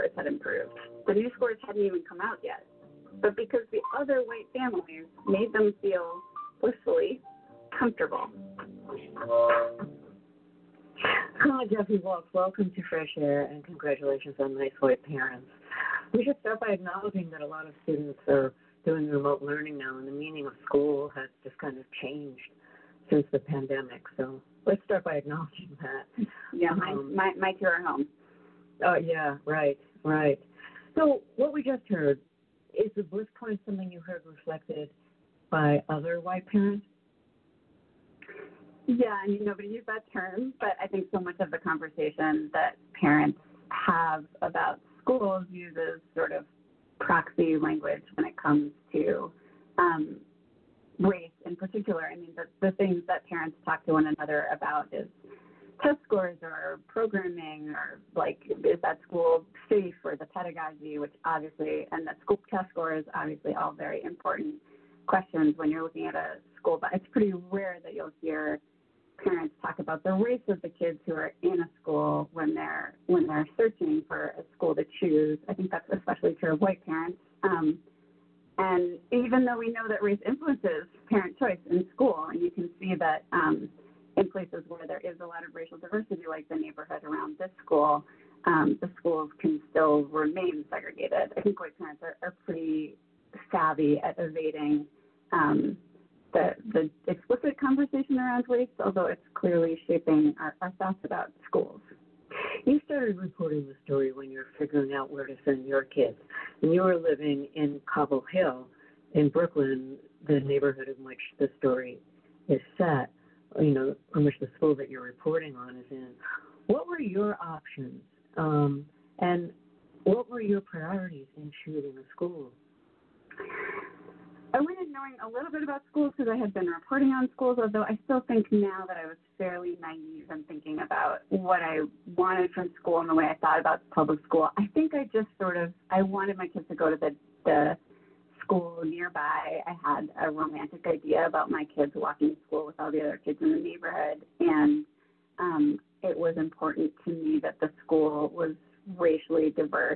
S17: scores had improved. The new scores hadn't even come out yet. But because the other white families made them feel blissfully comfortable.
S18: Hi, Jeffrey Walks. Welcome to Fresh Air, and congratulations on Nice White Parents. We should start by acknowledging that a lot of students are doing remote learning now, and the meaning of school has just kind of changed since the pandemic. So let's start by acknowledging that.
S17: Yeah, my two are home.
S18: Oh, yeah, right. So what we just heard, is the bliss point something you heard reflected by other white parents?
S17: Yeah, I mean, nobody used that term, but I think so much of the conversation that parents have about schools uses sort of proxy language when it comes to race in particular. I mean, the things that parents talk to one another about is test scores or programming or, like, is that school safe, or the pedagogy, which obviously, and the school test score is obviously all very important questions when you're looking at a school. But it's pretty rare that you'll hear parents talk about the race of the kids who are in a school when they're searching for a school to choose. I think that's especially true of white parents. And even though we know that race influences parent choice in school, and you can see that in places where there is a lot of racial diversity, like the neighborhood around this school, the schools can still remain segregated. I think white parents are pretty savvy at evading the explicit conversation around race, although it's clearly shaping our thoughts about schools.
S18: You started reporting the story when you were figuring out where to send your kids, and you were living in Cobble Hill in Brooklyn, the neighborhood in which the story is set, in which the school that you're reporting on is in. What were your options, and what were your priorities in choosing a school?
S17: I went in knowing a little bit about schools because I had been reporting on schools, although I still think now that I was fairly naive in thinking about what I wanted from school and the way I thought about public school. I think I just I wanted my kids to go to the school nearby. I had a romantic idea about my kids walking to school with all the other kids in the neighborhood, and it was important to me that the school was racially diverse.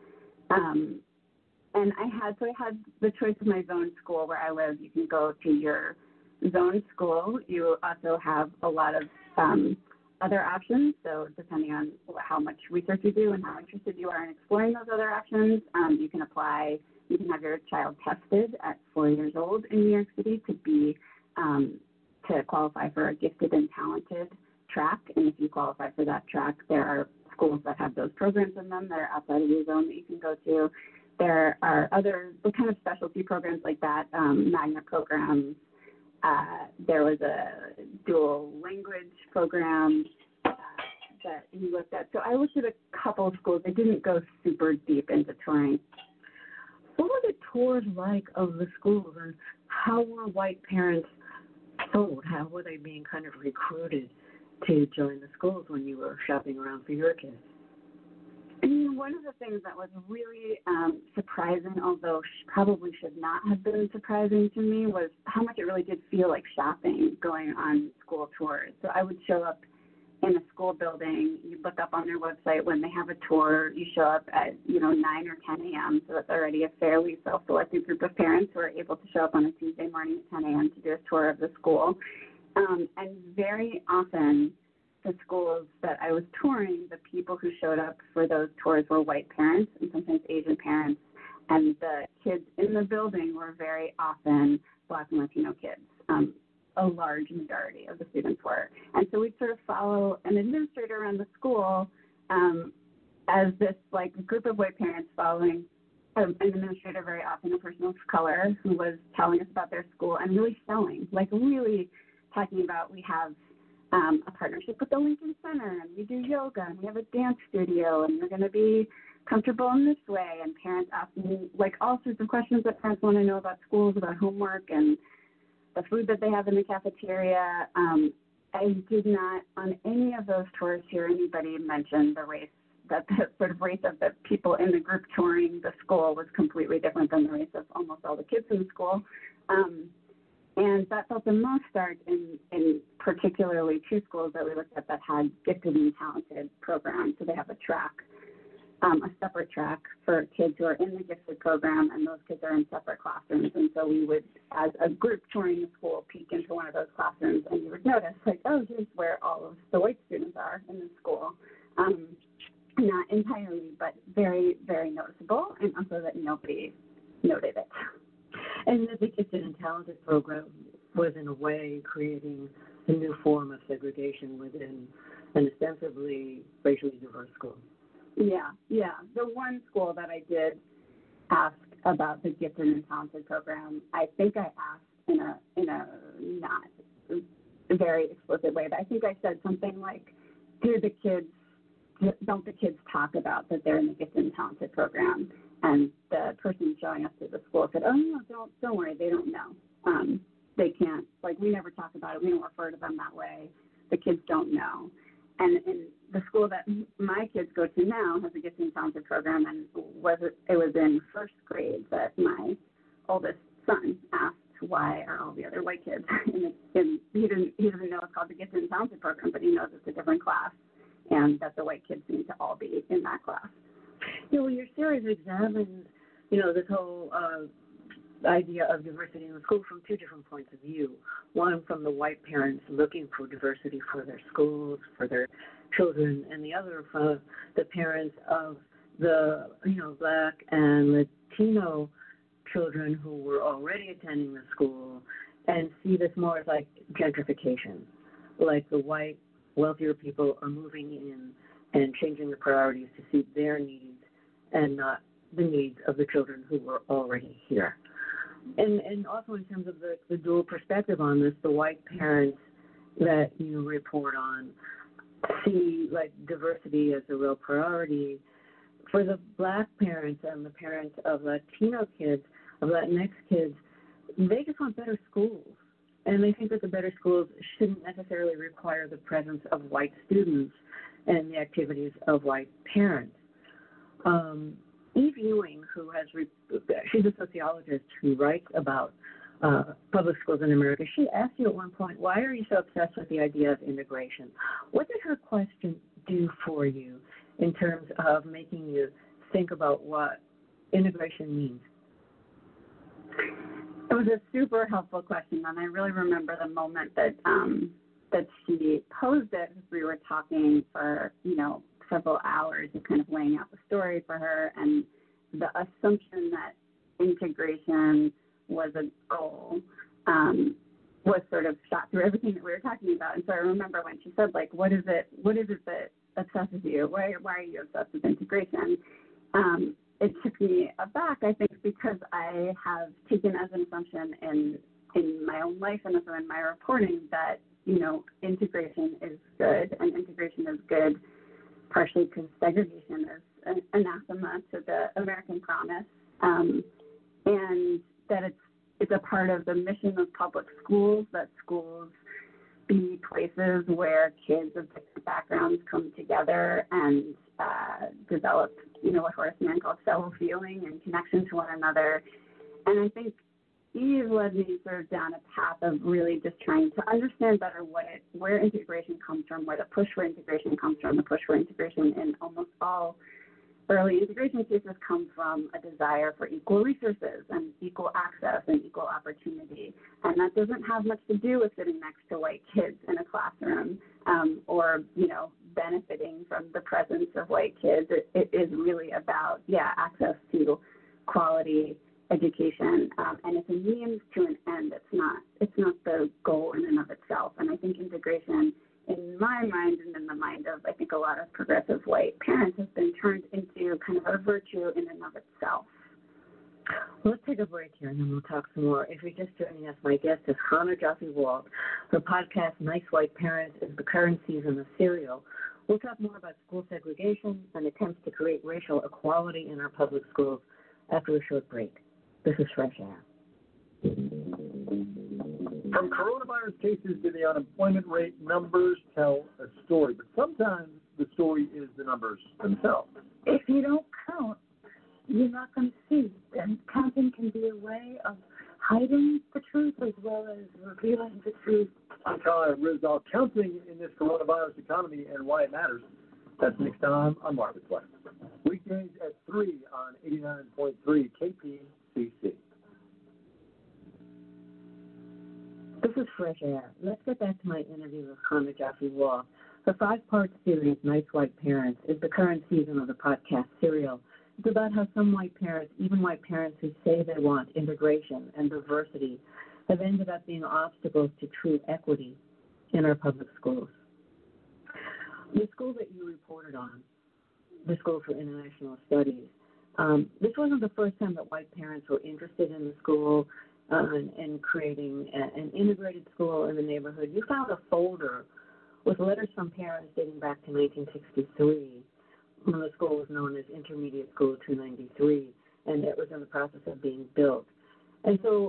S17: And I had the choice of my zone school where I live. You can go to your zone school. You also have a lot of other options. So depending on how much research you do and how interested you are in exploring those other options, you can apply. You can have your child tested at 4 years old in New York City to qualify for a gifted and talented track. And if you qualify for that track, there are schools that have those programs in them that are outside of your zone that you can go to. There are other kind of specialty programs like that, magnet programs. There was a dual language program that you looked at. So I looked at a couple of schools. I didn't go super deep into touring.
S18: What were the tours like of the schools, and how were white parents told? How were they being kind of recruited to join the schools when you were shopping around for your kids?
S17: I mean, one of the things that was really surprising, although probably should not have been surprising to me, was how much it really did feel like shopping going on school tours. So I would show up in a school building. You look up on their website when they have a tour. You show up at 9 or 10 a.m., so it's already a fairly self-selected group of parents who are able to show up on a Tuesday morning at 10 a.m. to do a tour of the school. And very often, the schools that I was touring, the people who showed up for those tours were white parents and sometimes Asian parents, and the kids in the building were very often Black and Latino kids. A large majority of the students were. And so we'd sort of follow an administrator around the school as this group of white parents following an administrator, very often a person of color, who was telling us about their school and really selling, really talking about, we have a partnership with the Lincoln Center, and we do yoga, and we have a dance studio, and we're going to be comfortable in this way. And parents asking all sorts of questions that parents want to know about schools, about homework, and the food that they have in the cafeteria. I did not, on any of those tours, hear anybody mention the race, that the sort of race of the people in the group touring the school was completely different than the race of almost all the kids in the school. And that felt the most stark in particularly two schools that we looked at that had gifted and talented programs. So they have a track. a separate track for kids who are in the gifted program, and those kids are in separate classrooms. And so we would, as a group touring the school, peek into one of those classrooms, and you would notice, like, oh, here's where all of the white students are in the school. Not entirely, but very, very noticeable, and also that nobody noted it.
S18: And the Gifted and Talented program was, in a way, creating a new form of segregation within an ostensibly racially diverse school.
S17: Yeah. The one school that I did ask about the Gifted and Talented program, I think I asked in a not very explicit way, but I think I said something like, don't the kids talk about that they're in the Gifted and Talented program? And the person showing us to the school said, oh, no, don't worry, they don't know. They can't, like, we never talk about it. We don't refer to them that way. The kids don't know. And in the school that my kids go to now has a Gifted and Talented program, and it was in first grade that my oldest son asked, why are all the other white kids in he doesn't know it's called the Gifted and Talented program, but he knows it's a different class, and that the white kids seem to all be in that class.
S18: Well, your series examines, this whole idea of diversity in the school from two different points of view. One from the white parents looking for diversity for their schools, for their children, and the other from the parents of the, Black and Latino children who were already attending the school and see this more as like gentrification, like the white wealthier people are moving in and changing the priorities to suit their needs and not the needs of the children who were already here. And also in terms of the dual perspective on this, the white parents that you report on see like diversity as a real priority. For the Black parents and the parents of Latino kids, of Latinx kids, they just want better schools. And they think that the better schools shouldn't necessarily require the presence of white students and the activities of white parents. Eve Ewing, she's a sociologist who writes about public schools in America. She asked you at one point, why are you so obsessed with the idea of integration? What did her question do for you in terms of making you think about what integration means?
S17: It was a super helpful question, and I really remember the moment that she posed it as we were talking for, several hours and kind of laying out the story for her, and the assumption that integration was a goal was sort of shot through everything that we were talking about. And so I remember when she said, like, what is it that obsesses you? Why are you obsessed with integration? It took me aback, I think, because I have taken as an assumption in my own life and also in my reporting that, integration is good, and integration is good partially because segregation is anathema to the American promise, and that it's a part of the mission of public schools, that schools be places where kids of different backgrounds come together and develop, what Horace Mann called fellow feeling and connection to one another. And I think Eve led me sort of down a path of really just trying to understand better where integration comes from, where the push for integration comes from. The push for integration in almost all early integration cases come from a desire for equal resources and equal access and equal opportunity. And that doesn't have much to do with sitting next to white kids in a classroom or, benefiting from the presence of white kids. It is really about, access to quality education, and it's a means to an end. It's not the goal in and of itself. And I think integration, in my mind and in the mind of, I think, a lot of progressive white parents, has been turned into kind of a virtue in and of itself.
S18: Well, let's take a break here, and then we'll talk some more. If you're just joining us, my guest is Hannah Joffe-Walt. Her podcast, Nice White Parents, is the current season of Serial. We'll talk more about school segregation and attempts to create racial equality in our public schools after a short break. This is Fresh Air.
S15: From coronavirus cases to the unemployment rate, numbers tell a story. But sometimes the story is the numbers themselves.
S17: If you don't count, you're not going to see. And counting can be a way of hiding the truth as well as revealing the truth.
S15: I'm Kyle Rizal, counting in this coronavirus economy and why it matters. That's next time on Marketplace. Weekdays at 3 on 89.3 KPCC.
S18: This is Fresh Air. Let's get back to my interview with Connor Jeffrey Wall. The 5-part series, Nice White Parents, is the current season of the podcast serial. It's about how some white parents, even white parents who say they want integration and diversity, have ended up being obstacles to true equity in our public schools. The school that you reported on, the School for International Studies, this wasn't the first time that white parents were interested in the school and creating an integrated school in the neighborhood. You found a folder with letters from parents dating back to 1963, when the school was known as Intermediate School 293, and it was in the process of being built. And so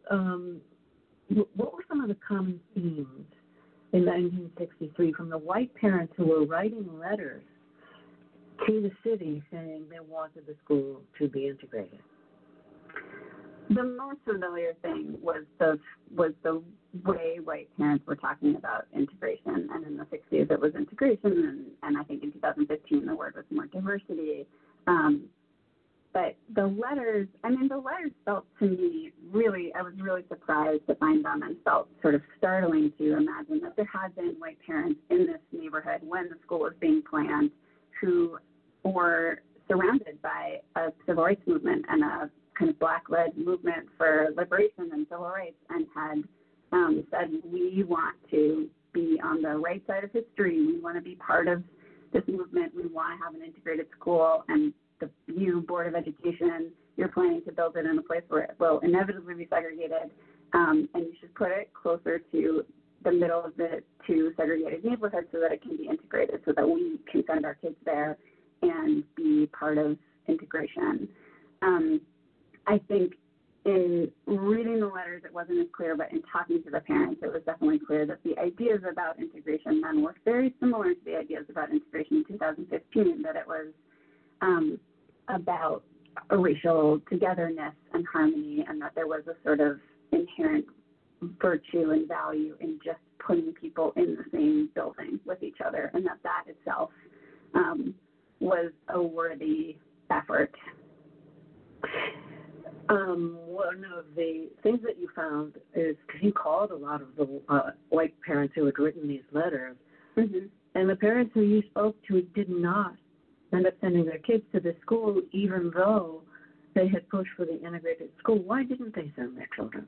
S18: what were some of the common themes in 1963 from the white parents who were writing letters to the city saying they wanted the school to be integrated?
S17: The most familiar thing was the way white parents were talking about integration, and in the 60s it was integration, and I think in 2015 the word was more diversity. But the letters felt to me really, I was really surprised to find them, and felt sort of startling to imagine that there had been white parents in this neighborhood when the school was being planned who were surrounded by a civil rights movement and a kind of black-led movement for liberation and civil rights, and had said, we want to be on the right side of history. We want to be part of this movement. We want to have an integrated school, and you, Board of Education, you're planning to build it in a place where it will inevitably be segregated, and you should put it closer to the middle of the two segregated neighborhoods so that it can be integrated, so that we can send our kids there and be part of integration. I think in reading the letters, it wasn't as clear, but in talking to the parents, it was definitely clear that the ideas about integration then were very similar to the ideas about integration in 2015, that it was about a racial togetherness and harmony, and that there was a sort of inherent virtue and value in just putting people in the same building with each other, and that itself was a worthy effort.
S18: One of the things that you found is, because you called a lot of the white parents who had written these letters,
S17: mm-hmm.
S18: and the parents who you spoke to did not end up sending their kids to this school, even though they had pushed for the integrated school. Why didn't they send their children?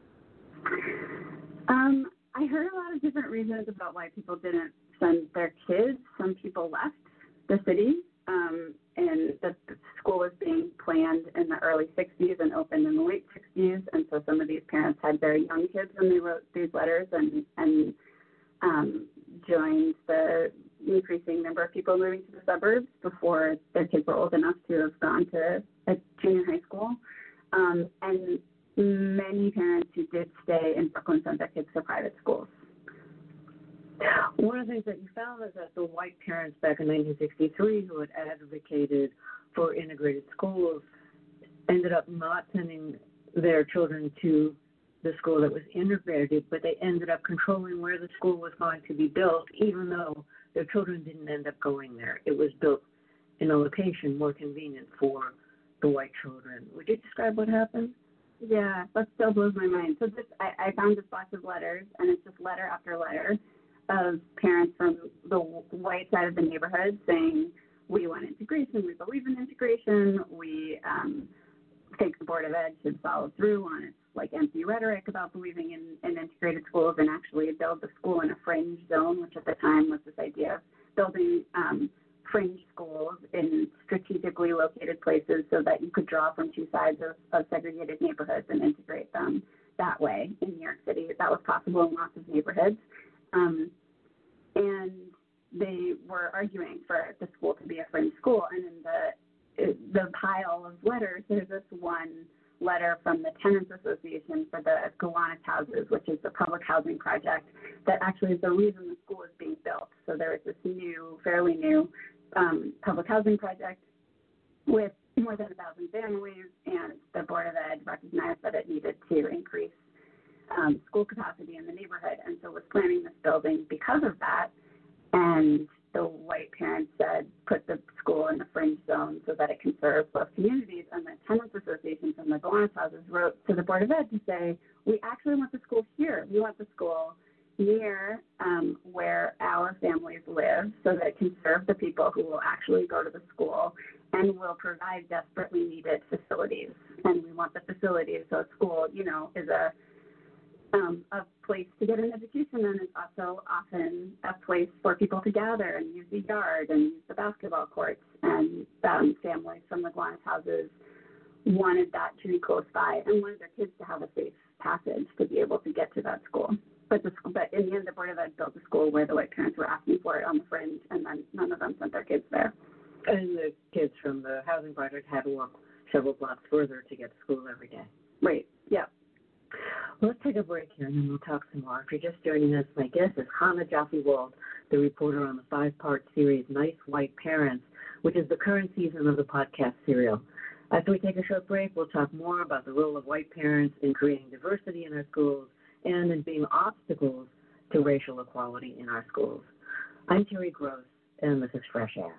S17: I heard a lot of different reasons about why people didn't send their kids. Some people left the city, and the school was being planned in the early 60s and opened in the late 60s, and so some of these parents had very young kids when they wrote these letters, and joined the increasing number of people moving to the suburbs before their kids were old enough to have gone to a junior high school. And many parents who did stay in Brooklyn sent their kids to private schools.
S18: One of the things that you found is that the white parents back in 1963 who had advocated for integrated schools ended up not sending their children to the school that was integrated, but they ended up controlling where the school was going to be built, even though their children didn't end up going there. It was built in a location more convenient for the white children. Would you describe what happened?
S17: Yeah, that still blows my mind. So I found this box of letters, and it's just letter after letter of parents from the white side of the neighborhood saying, we want integration, we believe in integration, we think the Board of Ed should follow through on its empty rhetoric about believing in integrated schools and actually build the school in a fringe zone, which at the time was this idea of building fringe schools in strategically located places so that you could draw from two sides of segregated neighborhoods and integrate them that way in New York City. That was possible in lots of neighborhoods. And they were arguing for the school to be a fringe school. And in the pile of letters, there's this one letter from the Tenants Association for the Gowanus Houses, which is the public housing project that actually is the reason the school is being built. So there is this fairly new public housing project with more than 1,000 families, and the Board of Ed recognized that it needed to increase school capacity in the neighborhood, and so was planning this building because of that. And the white parents said put the school in the fringe zone so that it can serve both communities, and the tenants associations and the Golan's houses wrote to the Board of Ed to say, we actually want the school here. We want the school near where our families live so that it can serve the people who will actually go to the school and will provide desperately needed facilities. And we want the facilities so school, is a place to get an education, and it's also often a place for people to gather and use the yard and use the basketball courts. And families from the Golan's houses wanted that to be close by and wanted their kids to have a safe passage to be able to get to that school. But in the end, the Board of Ed built a school where the white parents were asking for it on the fringe, and then none of them sent their kids there.
S18: And the kids from the housing project had to walk several blocks further to get to school every day.
S17: Right, yeah.
S18: Well, let's take a break here, and then we'll talk some more. If you're just joining us, my guest is Hannah Joffe-Wald, the reporter on the 5-part series Nice White Parents, which is the current season of the podcast serial. After we take a short break, we'll talk more about the role of white parents in creating diversity in our schools and in being obstacles to racial equality in our schools. I'm Terry Gross, and this is Fresh Air.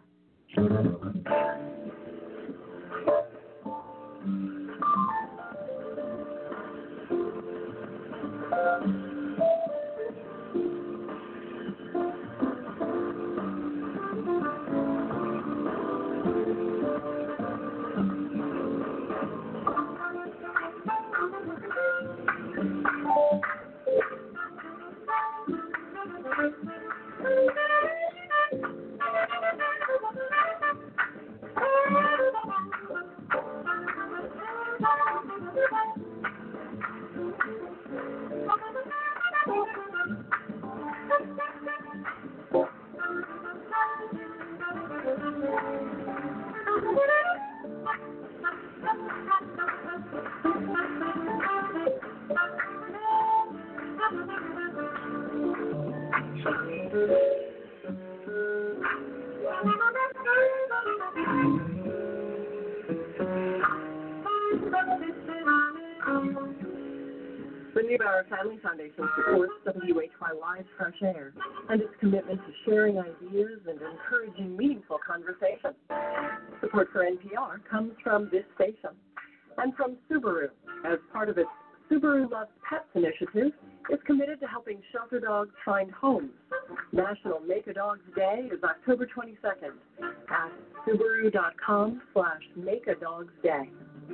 S12: The Neubauer Family Foundation supports WHY Live's Fresh Air and its commitment to sharing ideas and encouraging meaningful conversation. Support for NPR comes from this station and from Subaru. As part of its Subaru Loves Pets initiative, is committed to helping shelter dogs find homes. National Make a Dog's Day is October 22nd at Subaru.com/makeadogsday.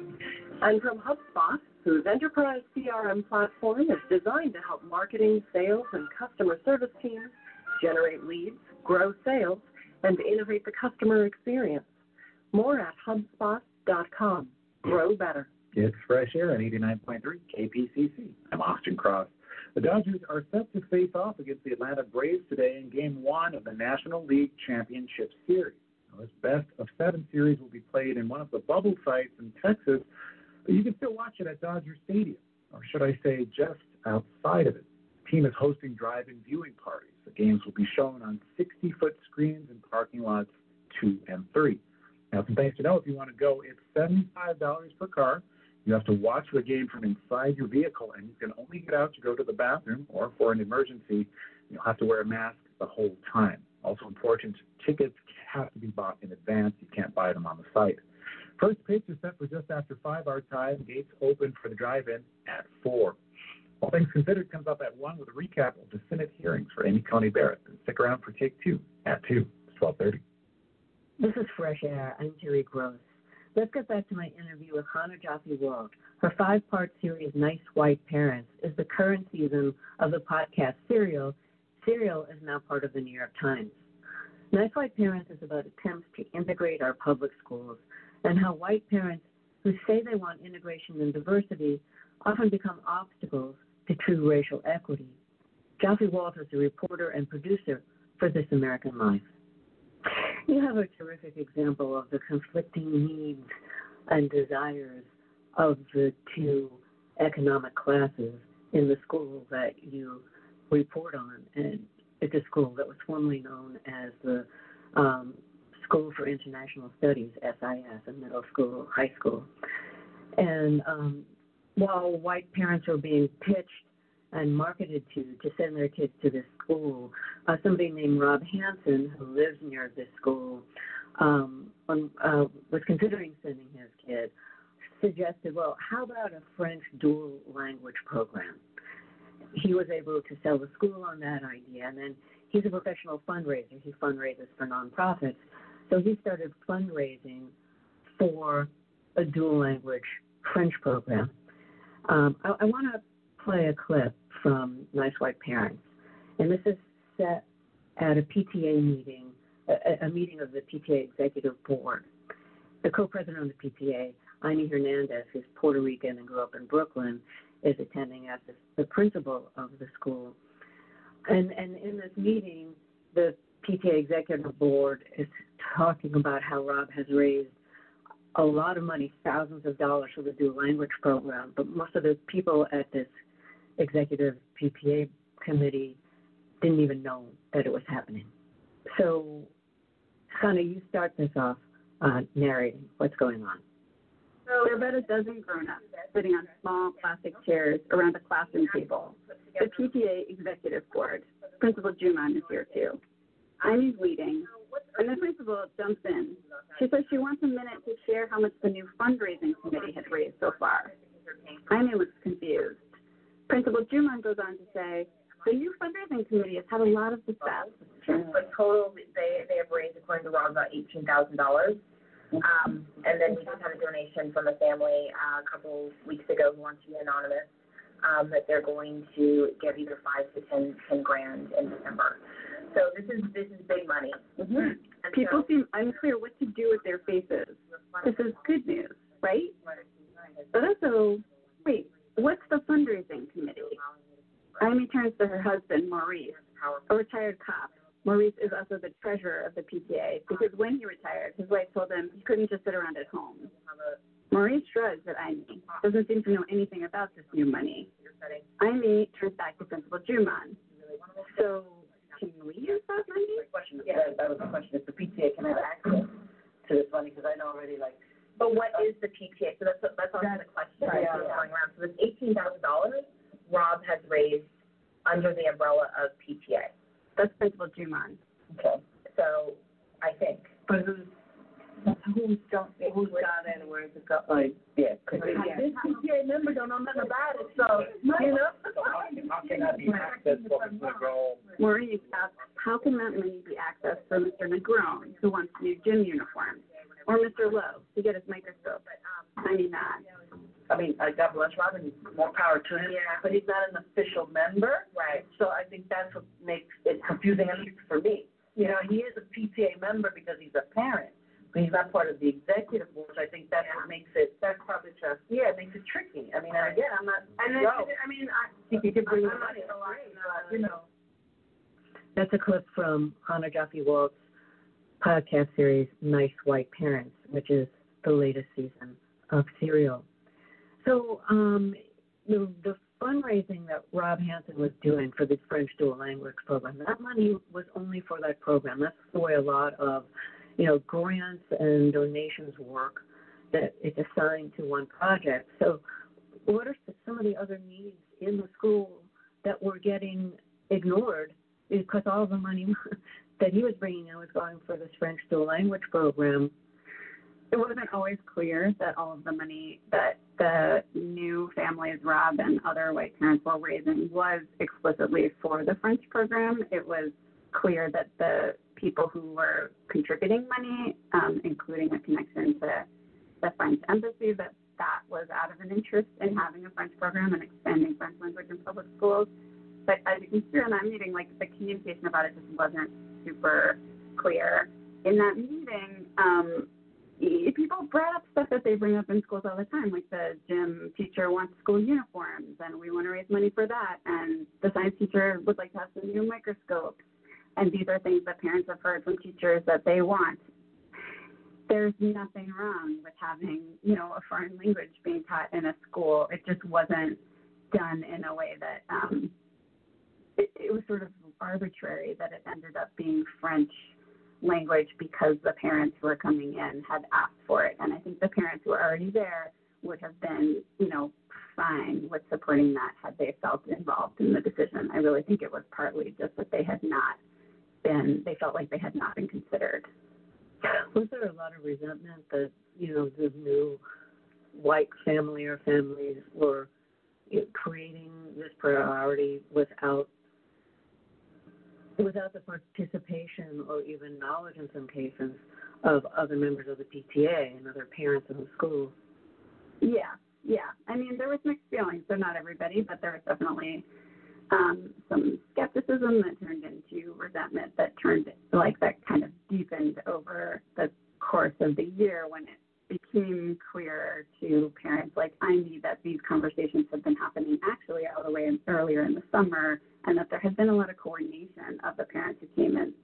S12: And from HubSpot, whose enterprise CRM platform is designed to help marketing, sales, and customer service teams generate leads, grow sales, and innovate the customer experience. More at HubSpot.com. Grow better.
S5: It's Fresh Air at 89.3 KPCC. I'm Austin Cross. The Dodgers are set to face off against the Atlanta Braves today in Game 1 of the National League Championship Series. Now, this best-of-7 series will be played in one of the bubble sites in Texas, but you can still watch it at Dodger Stadium, or should I say just outside of it. The team is hosting drive-in viewing parties. The games will be shown on 60-foot screens in parking lots 2 and 3. Now, some things to know if you want to go, it's $75 per car. You have to watch the game from inside your vehicle, and you can only get out to go to the bathroom or for an emergency. You'll have to wear a mask the whole time. Also important, tickets have to be bought in advance. You can't buy them on the site. First pitch is set for just after 5 our time. Gates open for the drive-in at 4. All Things Considered comes up at 1 with a recap of the Senate hearings for Amy Coney Barrett. And stick around for Take 2 at 2. It's 12:30.
S18: This is Fresh Air. I'm Terry Gross. Let's get back to my interview with Hannah Joffe-Wald. Her 5-part series, Nice White Parents, is the current season of the podcast Serial. Serial is now part of the New York Times. Nice White Parents is about attempts to integrate our public schools and how white parents who say they want integration and diversity often become obstacles to true racial equity. Joffe-Wald is a reporter and producer for This American Life. You have a terrific example of the conflicting needs and desires of the two economic classes in the school that you report on. And it's a school that was formerly known as the School for International Studies, SIS, a middle school, high school. And while white parents are being pitched and marketed to send their kids to this school. Somebody named Rob Hansen, who lives near this school, was considering sending his kid, suggested, well, how about a French dual language program? He was able to sell the school on that idea, and then he's a professional fundraiser. He fundraises for nonprofits. So he started fundraising for a dual language French program. I want to play a clip from Nice White Parents, and this is set at a PTA meeting, a meeting of the PTA Executive Board. The co-president of the PTA, Amy Hernandez, who's Puerto Rican and grew up in Brooklyn, is attending as the principal of the school. And in this meeting, the PTA Executive Board is talking about how Rob has raised a lot of money, thousands of dollars for the dual language program, but most of the people at this executive PTA committee didn't even know that it was happening. So, Hannah, you start this off narrating what's going on.
S17: So there are about a dozen grown-ups sitting on small plastic chairs around a classroom table. The PTA Executive Board, Principal Juman, is here too. Amy's leading, and the principal jumps in. She says she wants a minute to share how much the new fundraising committee has raised so far. Amy looks confused. Principal Juman goes on to say, the new fundraising committee has had a lot of success.
S16: But total, they have raised, according to Rob, about $18,000. And then we just had a donation from a family a couple weeks ago who wants to be anonymous, that they're going to give either 5 to 10 grand in December. So this is big money.
S17: Mm-hmm. People seem unclear what to do with their faces. This is good news, right? But also, wait, what's the fundraising committee? Amy turns to her husband, Maurice, a retired cop. Maurice is also the treasurer of the PTA because when he retired, his wife told him he couldn't just sit around at home. Maurice shrugs at Amy, doesn't seem to know anything about this new money. Amy turns back to Principal Juman. So, can we use that money?
S16: Yeah, that was the question. If the PTA can have access to this money, because I know already, but what is the PTA? So that's also the question going around. So this $18,000 Rob has raised under the umbrella of PTA.
S17: That's Principal Juman.
S16: Okay. So, I think.
S18: But who's got in, where's it got,
S16: This
S12: PTA member don't know nothing about it, so, you know.
S5: How can that be accessed for Mr. Negrone?
S17: Maurice asks, how can that money be accessed for Mr. Negrone, who wants new gym uniforms, or Mr. Lowe to get his microscope?
S12: God bless Robin, more power to him, but he's not an official member.
S16: Right.
S12: So I think that's what makes it confusing, at least for me. You know, he is a PTA member because he's a parent, but he's not part of the executive board, so I think that's what makes it, that's probably just, it makes it tricky. I mean, again, I'm not, I think you could bring the money, you know.
S18: That's a clip from Hannah Jaffe Walt's podcast series, Nice White Parents, which is the latest season of Serial. So the fundraising that Rob Hansen was doing for the French dual language program, that money was only for that program. That's the way a lot of, grants and donations work, that it's assigned to one project. So what are some of the other needs in the school that were getting ignored because all the money that he was bringing in was going for this French dual language program?
S17: It wasn't always clear that all of the money that the new families Rob and other white parents were raising was explicitly for the French program. It was clear that the people who were contributing money, including a connection to the French embassy, that was out of an interest in having a French program and expanding French language in public schools. But as you can hear in that meeting, the communication about it just wasn't super clear. In that meeting, people brought up stuff that they bring up in schools all the time, like the gym teacher wants school uniforms, and we want to raise money for that, and the science teacher would like to have some new microscopes, and these are things that parents have heard from teachers that they want. There's nothing wrong with having, a foreign language being taught in a school. It just wasn't done in a way that it was sort of arbitrary that it ended up being French language because the parents who were coming in had asked for it. And I think the parents who were already there would have been, fine with supporting that had they felt involved in the decision. I really think it was partly just that they felt like they had not been considered.
S18: Was there a lot of resentment that, the new white family or families were creating this priority without the participation or even knowledge in some cases of other members of the PTA and other parents in the school?
S17: Yeah. I mean, there was mixed feelings, so not everybody, but there was definitely some skepticism that turned into resentment that kind of deepened over the course of the year when it became clear to parents like I need that these conversations have been happening actually all the way earlier in the summer, and that there had been a lot of coordination of the parents who came in.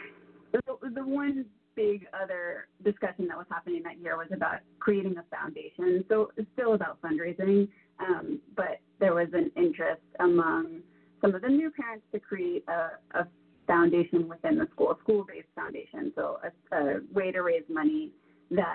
S17: The one big other discussion that was happening that year was about creating a foundation. So it's still about fundraising, but there was an interest among some of the new parents to create a foundation within the school, a school-based foundation, so a way to raise money that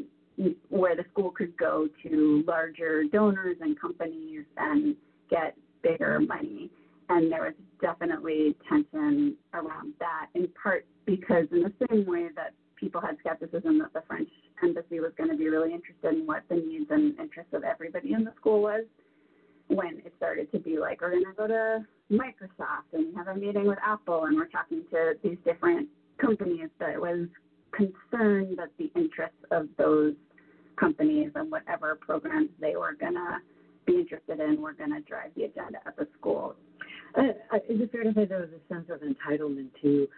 S17: where the school could go to larger donors and companies and get bigger money. And there was definitely tension around that, in part because in the same way that people had skepticism that the French embassy was going to be really interested in what the needs and interests of everybody in the school was, when it started to be like, we're going to go to Microsoft and have a meeting with Apple and we're talking to these different companies, that was concerned that the interests of those companies and whatever programs they were going to be interested in were going to drive the agenda at the school.
S18: Is it fair to say there was a sense of entitlement to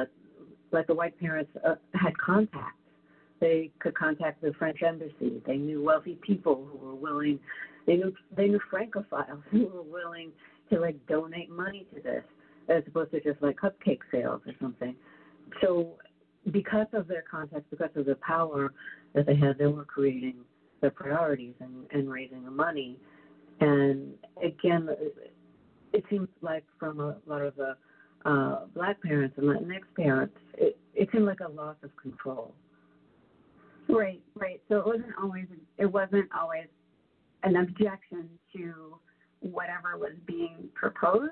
S18: the white parents had contacts? They could contact the French embassy. They knew wealthy people who were willing. They knew Francophiles who were willing to donate money to this, as opposed to just cupcake sales or something. So, because of their contacts, because of the power that they had, they were creating the priorities and raising the money. And again, it seems like from a lot of the black parents and Latinx parents, it seemed like a loss of control.
S17: Right. So it wasn't always an objection to whatever was being proposed.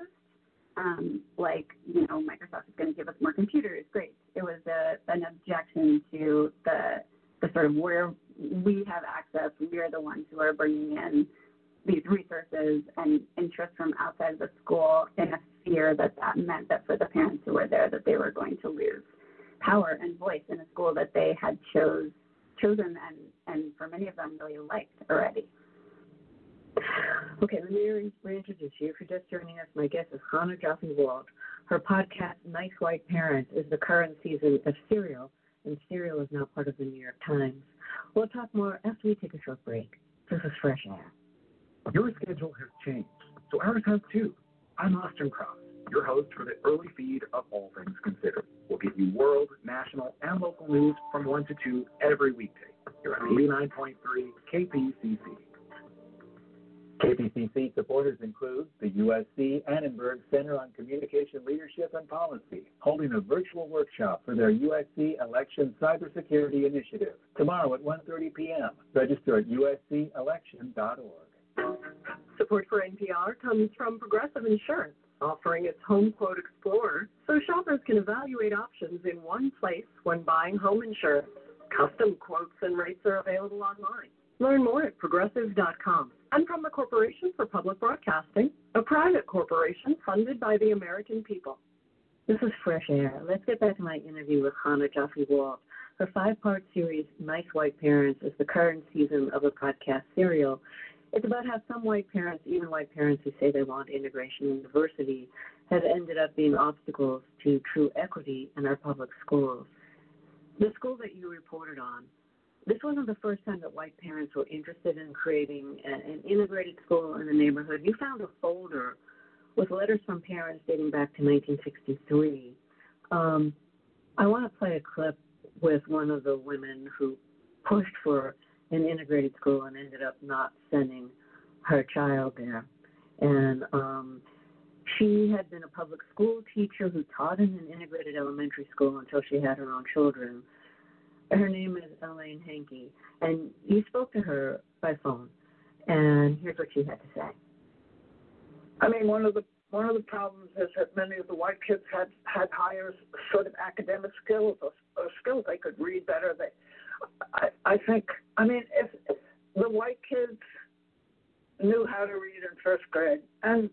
S17: Microsoft is going to give us more computers. Great. It was an objection to the sort of where we have access. We are the ones who are bringing in these resources and interest from outside of the school, in a fear that meant that for the parents who were there, that they were going to lose power and voice in a school that they had chosen and for many of them really liked already.
S18: Okay, let me reintroduce you. If you're just joining us, my guest is Hannah Joffe-Wald. Her podcast, Nice White Parents, is the current season of Serial, and Serial is now part of the New York Times. We'll talk more after we take a short break. This is Fresh Air.
S19: Your schedule has changed, so ours has too. I'm Austin Cross, your host for the early feed of All Things Considered. We'll give you world, national, and local news from 1 to 2 every weekday. You're on 89.3 KPCC.
S20: KPCC supporters include the USC Annenberg Center on Communication Leadership and Policy, holding a virtual workshop for their USC Election Cybersecurity Initiative tomorrow at 1:30 p.m. Register at uscelection.org.
S12: Support for NPR comes from Progressive Insurance, offering its Home Quote Explorer so shoppers can evaluate options in one place when buying home insurance. Custom quotes and rates are available online. Learn more at progressive.com. And from the Corporation for Public Broadcasting, a private corporation funded by the American people.
S18: This is Fresh Air. Let's get back to my interview with Hannah Joffe-Wald. Her 5-part series, Nice White Parents, is the current season of the podcast Serial. It's about how some white parents, even white parents who say they want integration and diversity, have ended up being obstacles to true equity in our public schools. The school that you reported on, this wasn't the first time that white parents were interested in creating an integrated school in the neighborhood. You found a folder with letters from parents dating back to 1963. I want to play a clip with one of the women who pushed for an integrated school and ended up not sending her child there. And she had been a public school teacher who taught in an integrated elementary school until she had her own children. Her name is Elaine Hankey, and you spoke to her by phone. And here's what she had to say.
S21: I mean, one of the problems is that many of the white kids had higher sort of academic skills or skills. They could read better. I think, if the white kids knew how to read in first grade, and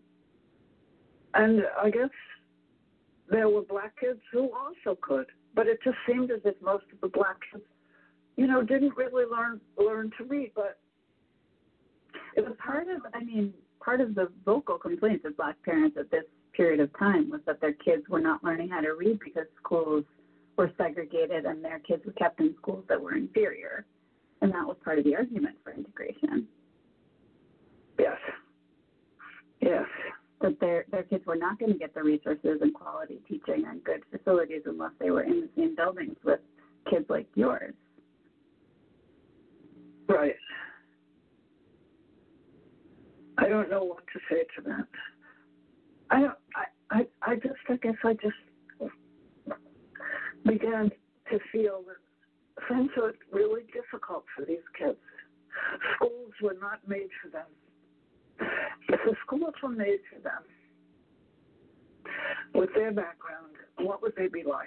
S21: I guess there were black kids who also could, but it just seemed as if most of the black kids, didn't really learn to read. But
S17: it was part of the vocal complaints of black parents at this period of time was that their kids were not learning how to read because schools were segregated and their kids were kept in schools that were inferior. And that was part of the argument for integration.
S21: Yes. Yes.
S17: That their kids were not going to get the resources and quality teaching and good facilities unless they were in the same buildings with kids like yours.
S21: Right. I don't know what to say to that. I guess I began to feel that things were really difficult for these kids. Schools were not made for them. If the schools were made for them, with their background, what would they be like?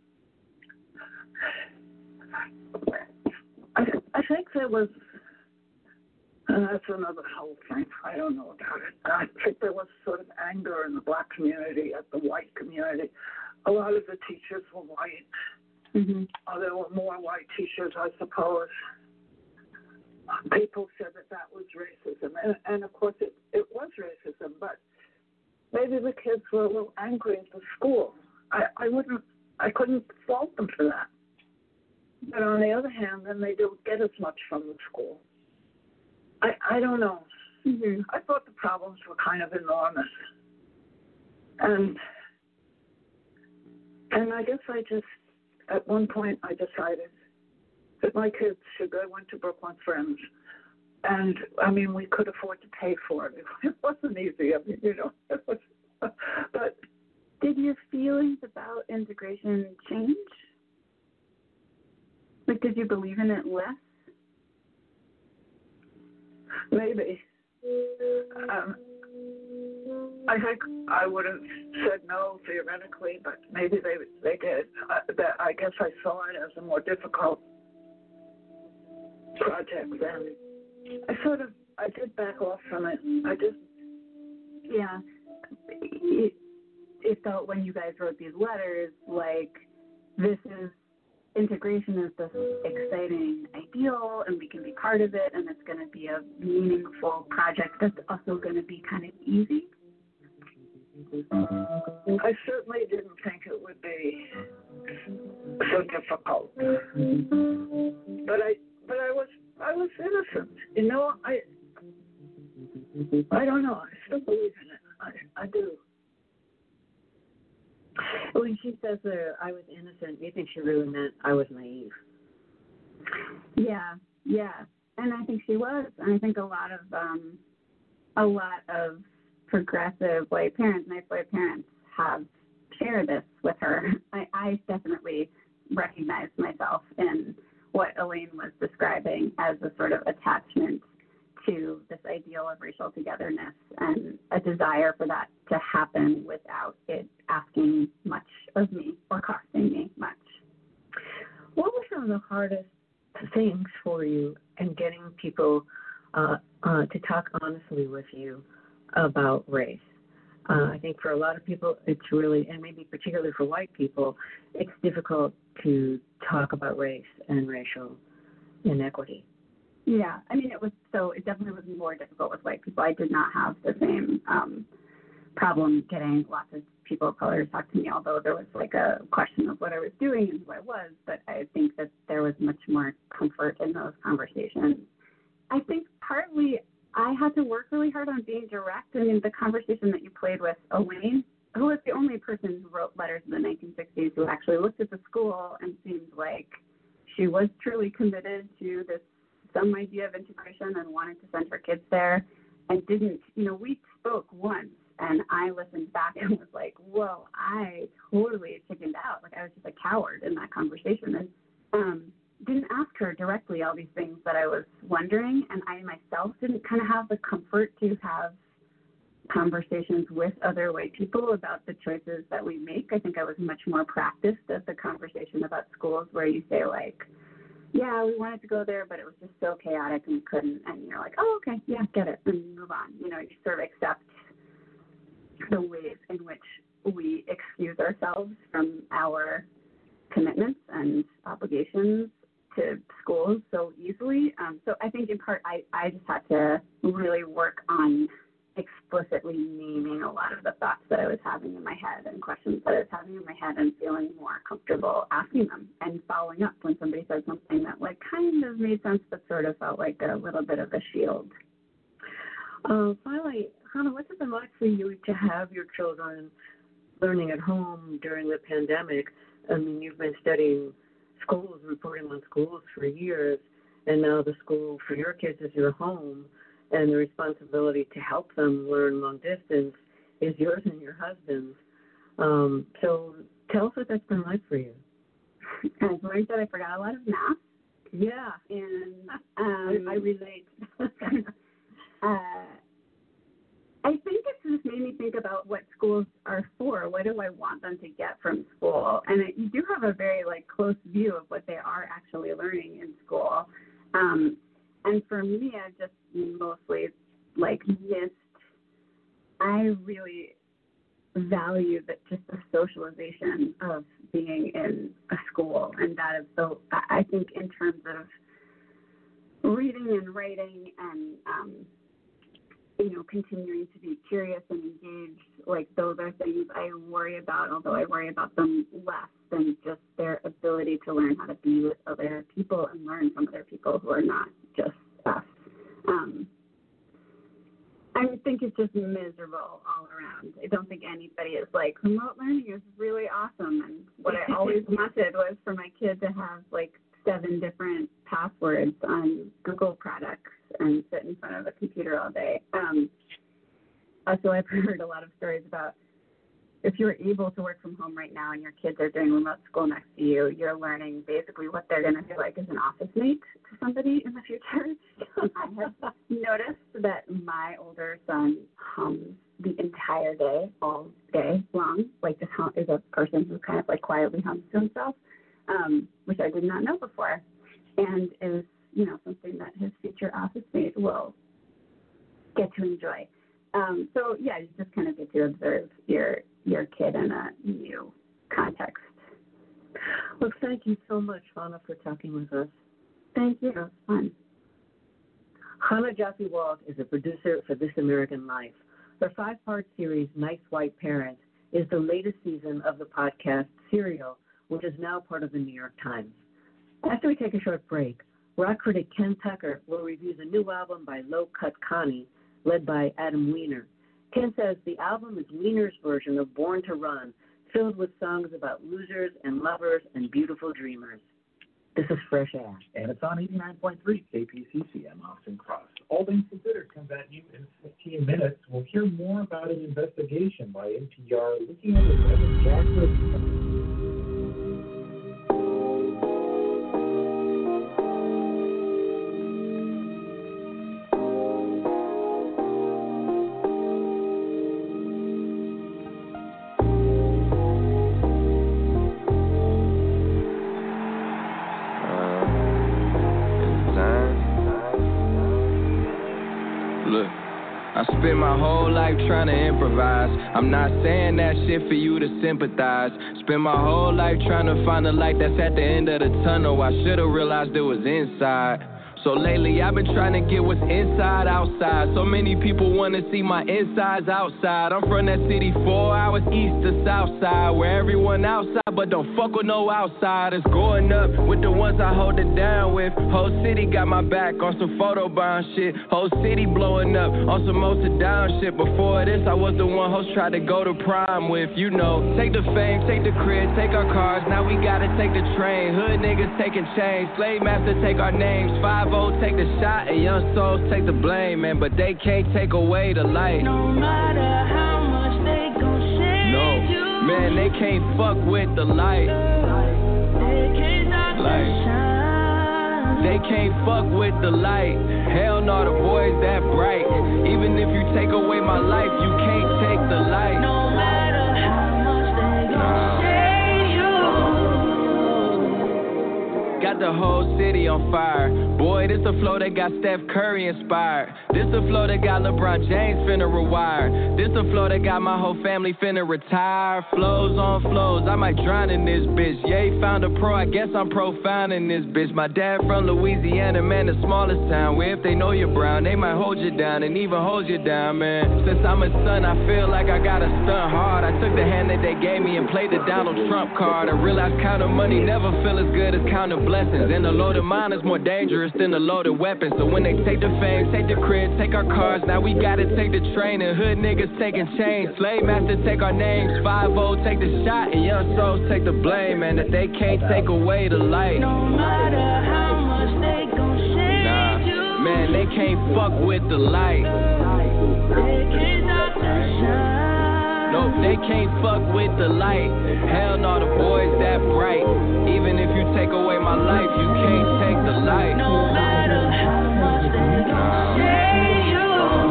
S21: I think there was, and that's another whole thing, I don't know about it. I think there was sort of anger in the black community at the white community. A lot of the teachers were white.
S17: Mm-hmm.
S21: There were more white teachers, I suppose. People said that was racism, and of course it was racism, but maybe the kids were a little angry at the school. I couldn't fault them for that. But on the other hand, then they don't get as much from the school. I don't know.
S17: Mm-hmm.
S21: I thought the problems were kind of enormous. And I guess at one point I decided that my kids should go into Brooklyn Friends. And, we could afford to pay for it. It wasn't easy. It was, but
S17: did your feelings about integration change? Like, did you believe in it less?
S21: Maybe. I think I would have said no theoretically, but maybe they did. I guess I saw it as a more difficult project then. I did back off from it.
S17: Yeah. It felt when you guys wrote these letters like integration is this exciting ideal and we can be part of it and it's going to be a meaningful project that's also going to be kind of easy.
S21: I certainly didn't think it would be so difficult. But I was innocent. I don't know. I still believe in it. I do.
S18: When she says I was innocent, do you think she really meant I was naive?
S17: Yeah. And I think she was. And I think a lot of progressive white parents, nice white parents, have shared this with her. I definitely recognized myself in what Elaine was describing as a sort of attachment to this ideal of racial togetherness and a desire for that to happen without it asking much of me or costing me much.
S18: What were some of the hardest things for you in getting people to talk honestly with you about race? I think for a lot of people, it's really, and maybe particularly for white people, it's difficult to talk about race and racial inequity.
S17: Yeah, it definitely was more difficult with white people. I did not have the same problem getting lots of people of color to talk to me, although there was like a question of what I was doing and who I was, but I think that there was much more comfort in those conversations. I think partly I had to work really hard on being direct. The conversation that you played with Elaine, who was the only person who wrote letters in the 1960s who actually looked at the school and seemed like she was truly committed to some idea of integration and wanted to send her kids there and didn't, we spoke once and I listened back and was like, whoa, I totally chickened out. Like I was just a coward in that conversation. And didn't ask her directly all these things that I was wondering, and I myself didn't kind of have the comfort to have conversations with other white people about the choices that we make. I think I was much more practiced at the conversation about schools where you say, like, yeah, we wanted to go there, but it was just so chaotic and we couldn't. And you're like, oh, okay, yeah, get it, and move on. You know, you sort of accept the ways in which we excuse ourselves from our commitments and obligations to schools so easily. So I think in part I just had to really work on explicitly naming a lot of the thoughts that I was having in my head and questions that I was having in my head and feeling more comfortable asking them and following up when somebody said something that like kind of made sense but sort of felt like a little bit of a shield.
S18: Finally, Hannah, what's it been like for you to have your children learning at home during the pandemic? I mean, you've been studying schools, reporting on schools for years, and now the school for your kids is your home, and the responsibility to help them learn long distance is yours and your husband's. So tell us what that's been like for you.
S17: I've learned that I forgot a lot of math.
S18: Yeah.
S17: And I relate. I think it's just made me think about what schools are for. What do I want them to get from school? And you do have a very like close view of what they are actually learning in school. And for me, I just mostly like missed. I really value that just the socialization of being in a school, and that is so. I think in terms of reading and writing and continuing to be curious and engaged, like those are things I worry about, although I worry about them less than just their ability to learn how to be with other people and learn from other people who are not just us. I think it's just miserable all around. I don't think anybody is like, remote learning is really awesome. And what I always wanted was for my kid to have like 7 different passwords on Google products and sit in front of a computer all day. So I've heard a lot of stories about if you're able to work from home right now and your kids are doing remote school next to you, you're learning basically what they're going to feel like as an office mate to somebody in the future. I have noticed that my older son hums the entire day, all day long, like just is a person who kind of like quietly hums to himself, which I did not know before, and is, something that his future office mate will get to enjoy. So yeah, you just kind of get to observe your kid in a new context.
S18: Well, thank you so much, Hannah, for talking with us.
S17: Thank you. It was fun.
S18: Hannah Jaffe-Walt is a producer for This American Life. Her 5-part series, Nice White Parents, is the latest season of the podcast Serial, which is now part of the New York Times. After we take a short break, rock critic Ken Tucker will review the new album by Low Cut Connie, led by Adam Weiner. Ken says the album is Weiner's version of Born to Run, filled with songs about losers and lovers and beautiful dreamers. This is Fresh Air.
S19: And it's on 89.3 KPCC. I'm Austin Cross. All Things Considered comes at you in 15 minutes. We'll hear more about an investigation by NPR looking at the Reverend Jackson.
S3: Spent my whole life trying to improvise. I'm not saying that shit for you to sympathize. Spent my whole life trying to find the light that's at the end of the tunnel. I should've realized it was inside. So lately I've been trying to get what's inside outside. So many people want to see my insides outside. I'm from that city 4 hours east to south side, where everyone outside but don't fuck with no outsiders. Going up with the ones I hold it down with. Whole city got my back on some photobound shit. Whole city blowing up on some most down shit. Before this I was the one host tried to go to prime with. Take the fame, take the crib, take our cars. Now we gotta take the train. Hood niggas taking chains. Slave master take our names. 5-0 take the shot and young souls take the blame, man. But they can't take away the light.
S4: No matter how much they gon' shade you,
S3: man, they can't fuck with the light.
S4: They can't stop the shine.
S3: they can't fuck with the light. Hell no, the boys that bright. Even if you take away my life, you can't take the light.
S4: No matter how much they gon' shade you.
S3: Got the whole city on fire. Boy, this the flow that got Steph Curry inspired. This the flow that got LeBron James finna rewire. This the flow that got my whole family finna retire. Flows on flows, I might drown in this bitch. Ye found a pro, I guess I'm profound in this bitch. My dad from Louisiana, man, the smallest town. Where if they know you're brown, they might hold you down and even hold you down, man. Since I'm a son, I feel like I gotta stunt hard. I took the hand that they gave me and played the Donald Trump card. I realized counting money never feel as good as counting blessings. And the loaded mind is more dangerous than the loaded weapon. So when they take the fame, take the crib, take our cars, now we gotta take the train. And hood niggas taking chains, slave masters take our names. 5-0 take the shot and young souls take the blame. Man, that they can't take away the light.
S4: No matter how much they gon' shade you.
S3: Man, they can't fuck with the light.
S4: They can't stop the shine.
S3: Nope, they can't fuck with the light. Hell no, the boys that bright. Even if you take away my life, you can't take the light.
S4: No matter how much they gon' shade you.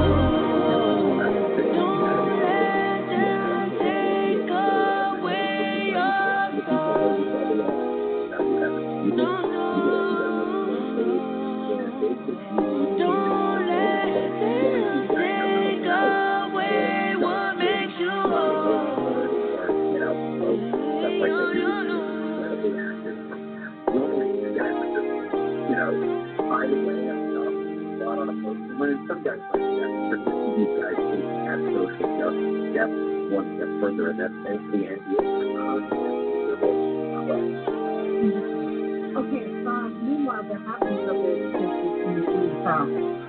S4: Don't let them take away your soul. No, no. Don't let them take away what makes you whole.
S15: Some guys like that, but these guys have social depth one step further, and that's the NBA.
S9: Okay, meanwhile, there have been other cases in the South,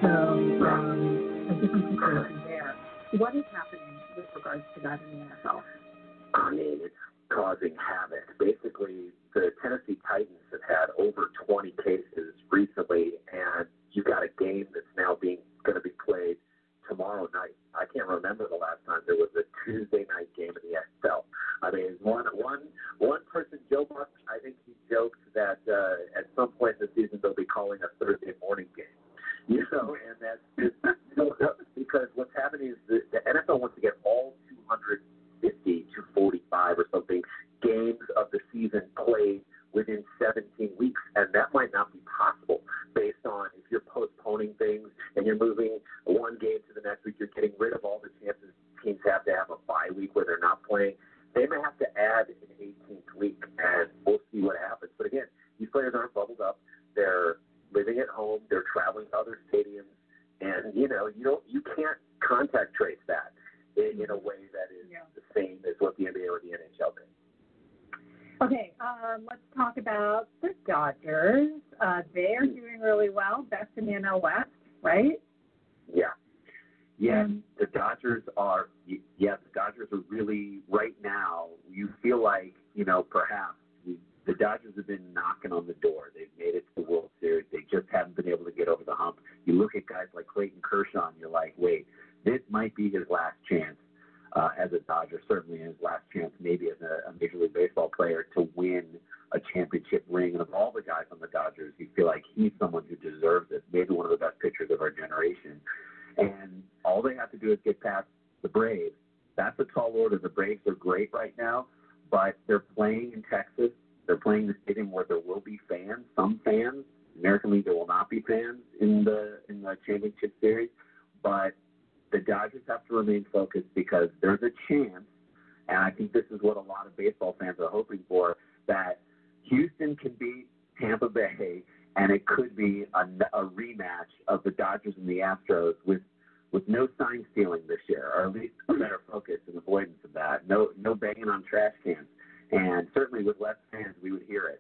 S9: so a different situation there. What is happening with regards to that in the NFL?
S15: I mean, it's causing havoc. Basically, the Tennessee Titans have had over 20 cases recently, and you got a game that's now going to be played tomorrow night. I can't remember the last time there was a Tuesday night game in the NFL. I mean, one person, Joe Buck, I think he joked that at some point in the season they'll be calling a Thursday morning game. You know, and that's because what's happening is the NFL wants to get all 250 to 45 or something games of the season played within 17 weeks, and that might not be possible based on if you're postponing things and you're moving one game to the next week, you're getting rid of all the chances teams have to have a bye week where they're not playing. They may have to add an 18th week, and we'll see what happens. But again, these players aren't bubbled up. They're living at home. They're traveling to other stadiums, and you can't contact trace that in a way that is the same as what the NBA or the NHL did.
S9: Okay, let's talk about the Dodgers. They are doing really well, best in the NL West, right?
S15: Yeah. Yeah, the Dodgers are really, right now, you feel like, perhaps the Dodgers have been knocking on the door. They've made it to the World Series. They just haven't been able to get over the hump. You look at guys like Clayton Kershaw, and you're like, wait, this might be his last chance as a Dodger, certainly his last chance maybe as a Major League Baseball player to win a championship ring. And of all the guys on the Dodgers, you feel like he's someone who deserves it, maybe one of the best pitchers of our generation. And all they have to do is get past the Braves. That's a tall order. The Braves are great right now, but they're playing in Texas. They're playing the stadium where there will be fans, some fans. American League, there will not be fans in the championship series. But the Dodgers have to remain focused because there's a chance, and I think this is what a lot of baseball fans are hoping for, that Houston can beat Tampa Bay, and it could be a rematch of the Dodgers and the Astros with no sign stealing this year, or at least a better focus and avoidance of that. No banging on trash cans. And certainly with less fans, we would hear it.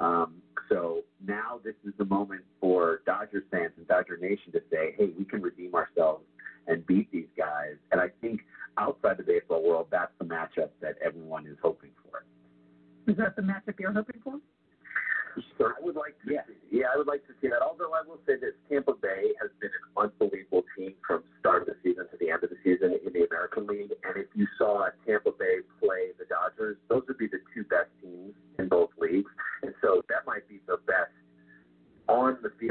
S15: So now this is the moment for Dodgers fans and Dodger Nation to say, hey, we can redeem ourselves and beat these guys. And I think outside the baseball world, that's the matchup that everyone is hoping for.
S9: Is that the matchup you're hoping for?
S15: I would like to see, I would like to see that. Although I will say this, Tampa Bay has been an unbelievable team from start of the season to the end of the season in the American League. And if you saw Tampa Bay play the Dodgers, those would be the two best teams in both leagues. And so that might be the best on the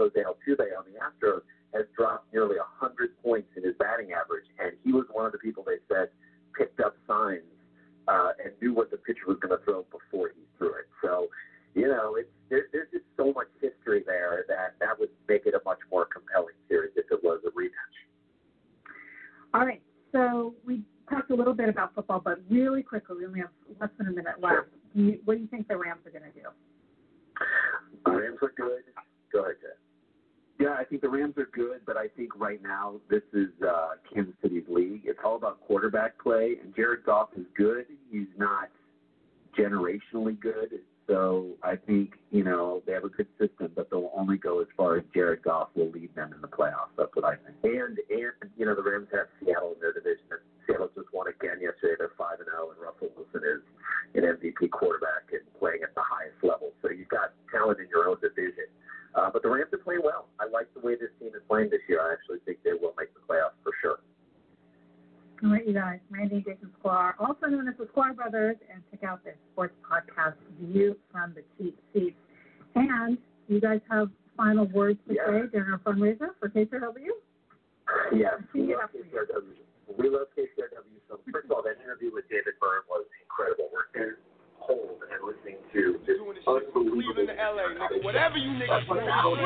S15: Jose Altuve on the Astros has dropped nearly 100 points in his batting average, and he was one of the people they said picked up signs and knew what the pitcher was going to throw before he threw it. So, there's just so much history there that would make it a much more compelling series if it was a rematch.
S9: All right, so we talked a little bit about football, but really quickly, we only have less than a minute left.
S15: Sure.
S9: What do you think the Rams are going to do?
S15: The Rams are good. Go ahead, Jay.
S1: Yeah, I think the Rams are good, but I think right now this is Kansas City's league. It's all about quarterback play, and Jared Goff is good. He's not generationally good, so I think, they have a good system, but they'll only go as far as Jared Goff will lead them in the playoffs. That's what I think.
S15: And the Rams have Seattle in their division. Seattle just won again yesterday. They're 5-0, and Russell Wilson is an MVP quarterback and playing at the highest level. So you've got talent in your own division. But the Rams are playing well. I like the way this team is playing this year. I actually think they will make the playoffs for sure.
S9: All right, you guys. Randy and Jason Sklar, also known as the Sklar Brothers, and check out their sports podcast, View from the Cheap Seats. And you guys have final words to say during our fundraiser for KCRW?
S15: Yes, we love KCRW. We love KCRW. So first of all, that interview with David Byrne was incredible. We're in hold and listening to this unbelievable.
S10: Cleveland to LA, nigga. Whatever you niggas do,
S15: Make sure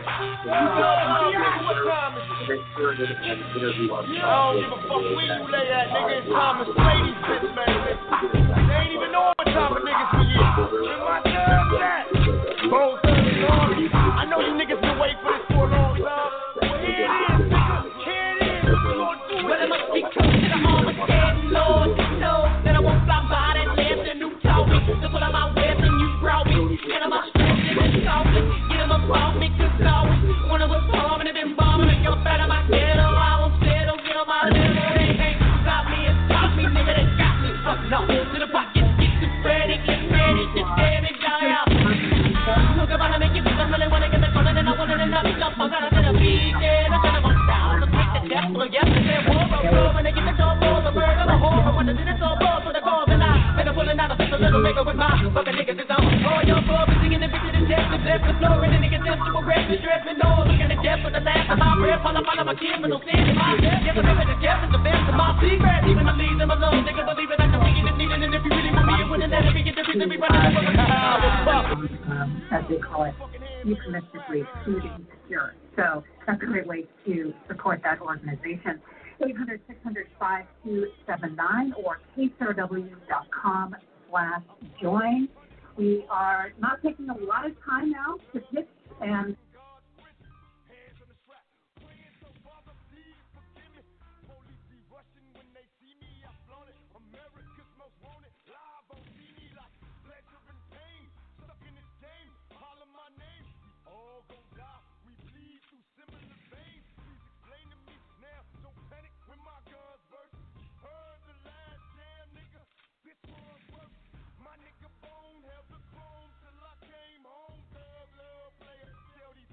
S15: that the interview on
S10: I don't give a fuck where you lay at, nigga. It's time to slay these bitch, man. They ain't even know what time of niggas we is. In my time, that. Both I know you niggas been waiting for this for a long time. But here it is, nigga. Here it is. We're gonna do it. Well, I must be close to the Armageddon, Lord. Know that I won't fly by that left and new told me. To put on my web and you brought me. Get on my strength and it's salty. Get him above me, cause always when I was bombing and been bombing, I jump out of my ghetto. I won't settle, get on my level. They ain't stop me and stop me, nigga. They got me fucking up to the pocket. Get the ready, get damage, die out. Look about to make it, I really wanna get the color, and I want it enough. Jump, I'm gonna be dead. I'm gonna walk down the pick the death. But yesterday, war, when they get the door, the bird, and the horror. When the dinner's all for the cause, and I'm pulling out a little nigga with my fucking niggas is on. Oh, your boy, singing the bitch and death, the floor, and the niggas just to rest, the stress, and no, looking at death for the last of my breath. All up my kids, but no sin in my death. Never remember the death is the best of my secret. Even the leaves them alone, nigga, believe it, I can make it if needed. And if you really want me, you wouldn't let it be, get the reason we running over the
S9: as they call it, euphemistically shooting secure. So that's a great way to support that organization. 800-600-5279 or kcrw.com/join. We are not taking a lot of time now to pitch and
S10: My nigga Bone held the throne till I came home. Thug love player, tell these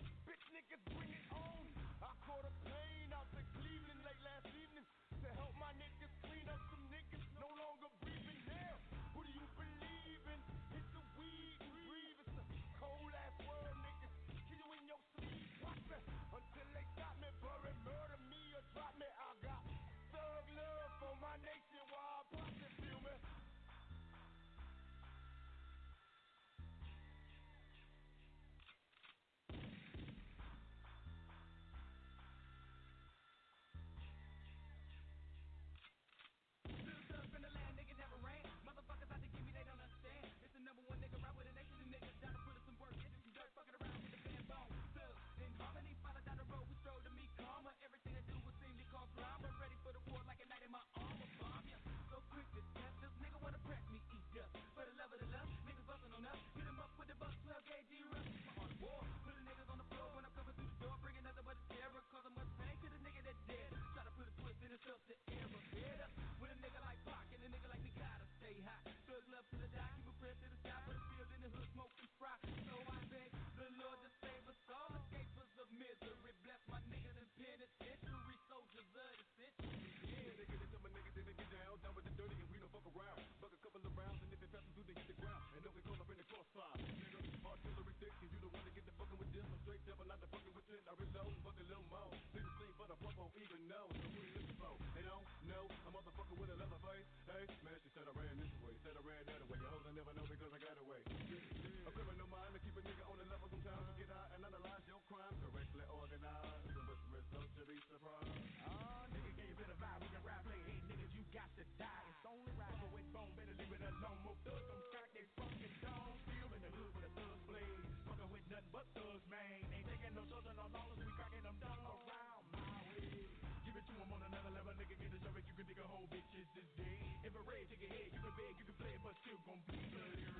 S10: way. Man, she said I ran this way, said I ran that way. Your hoes I never know because I got away. A criminal mind to keep a nigga on the level sometimes. To get out and analyze your crime correctly organized. And with the results to be surprised.
S6: Oh, nigga, gave you better vibe. We can rap, play, hey, niggas, you got to die. It's only right for with bone, better leave it alone. More thugs on crack, they fucking don't. Still in the hood with a thug's blade. Fucking with nothing but thugs, man. Ain't taking no children or dollars, we cracking them down around my way. Give it to him on another level, nigga, get a joke, you can dig a whole bitch, it's this day. If a raid, take a head, you can beg, you can play, but still gon' be bloody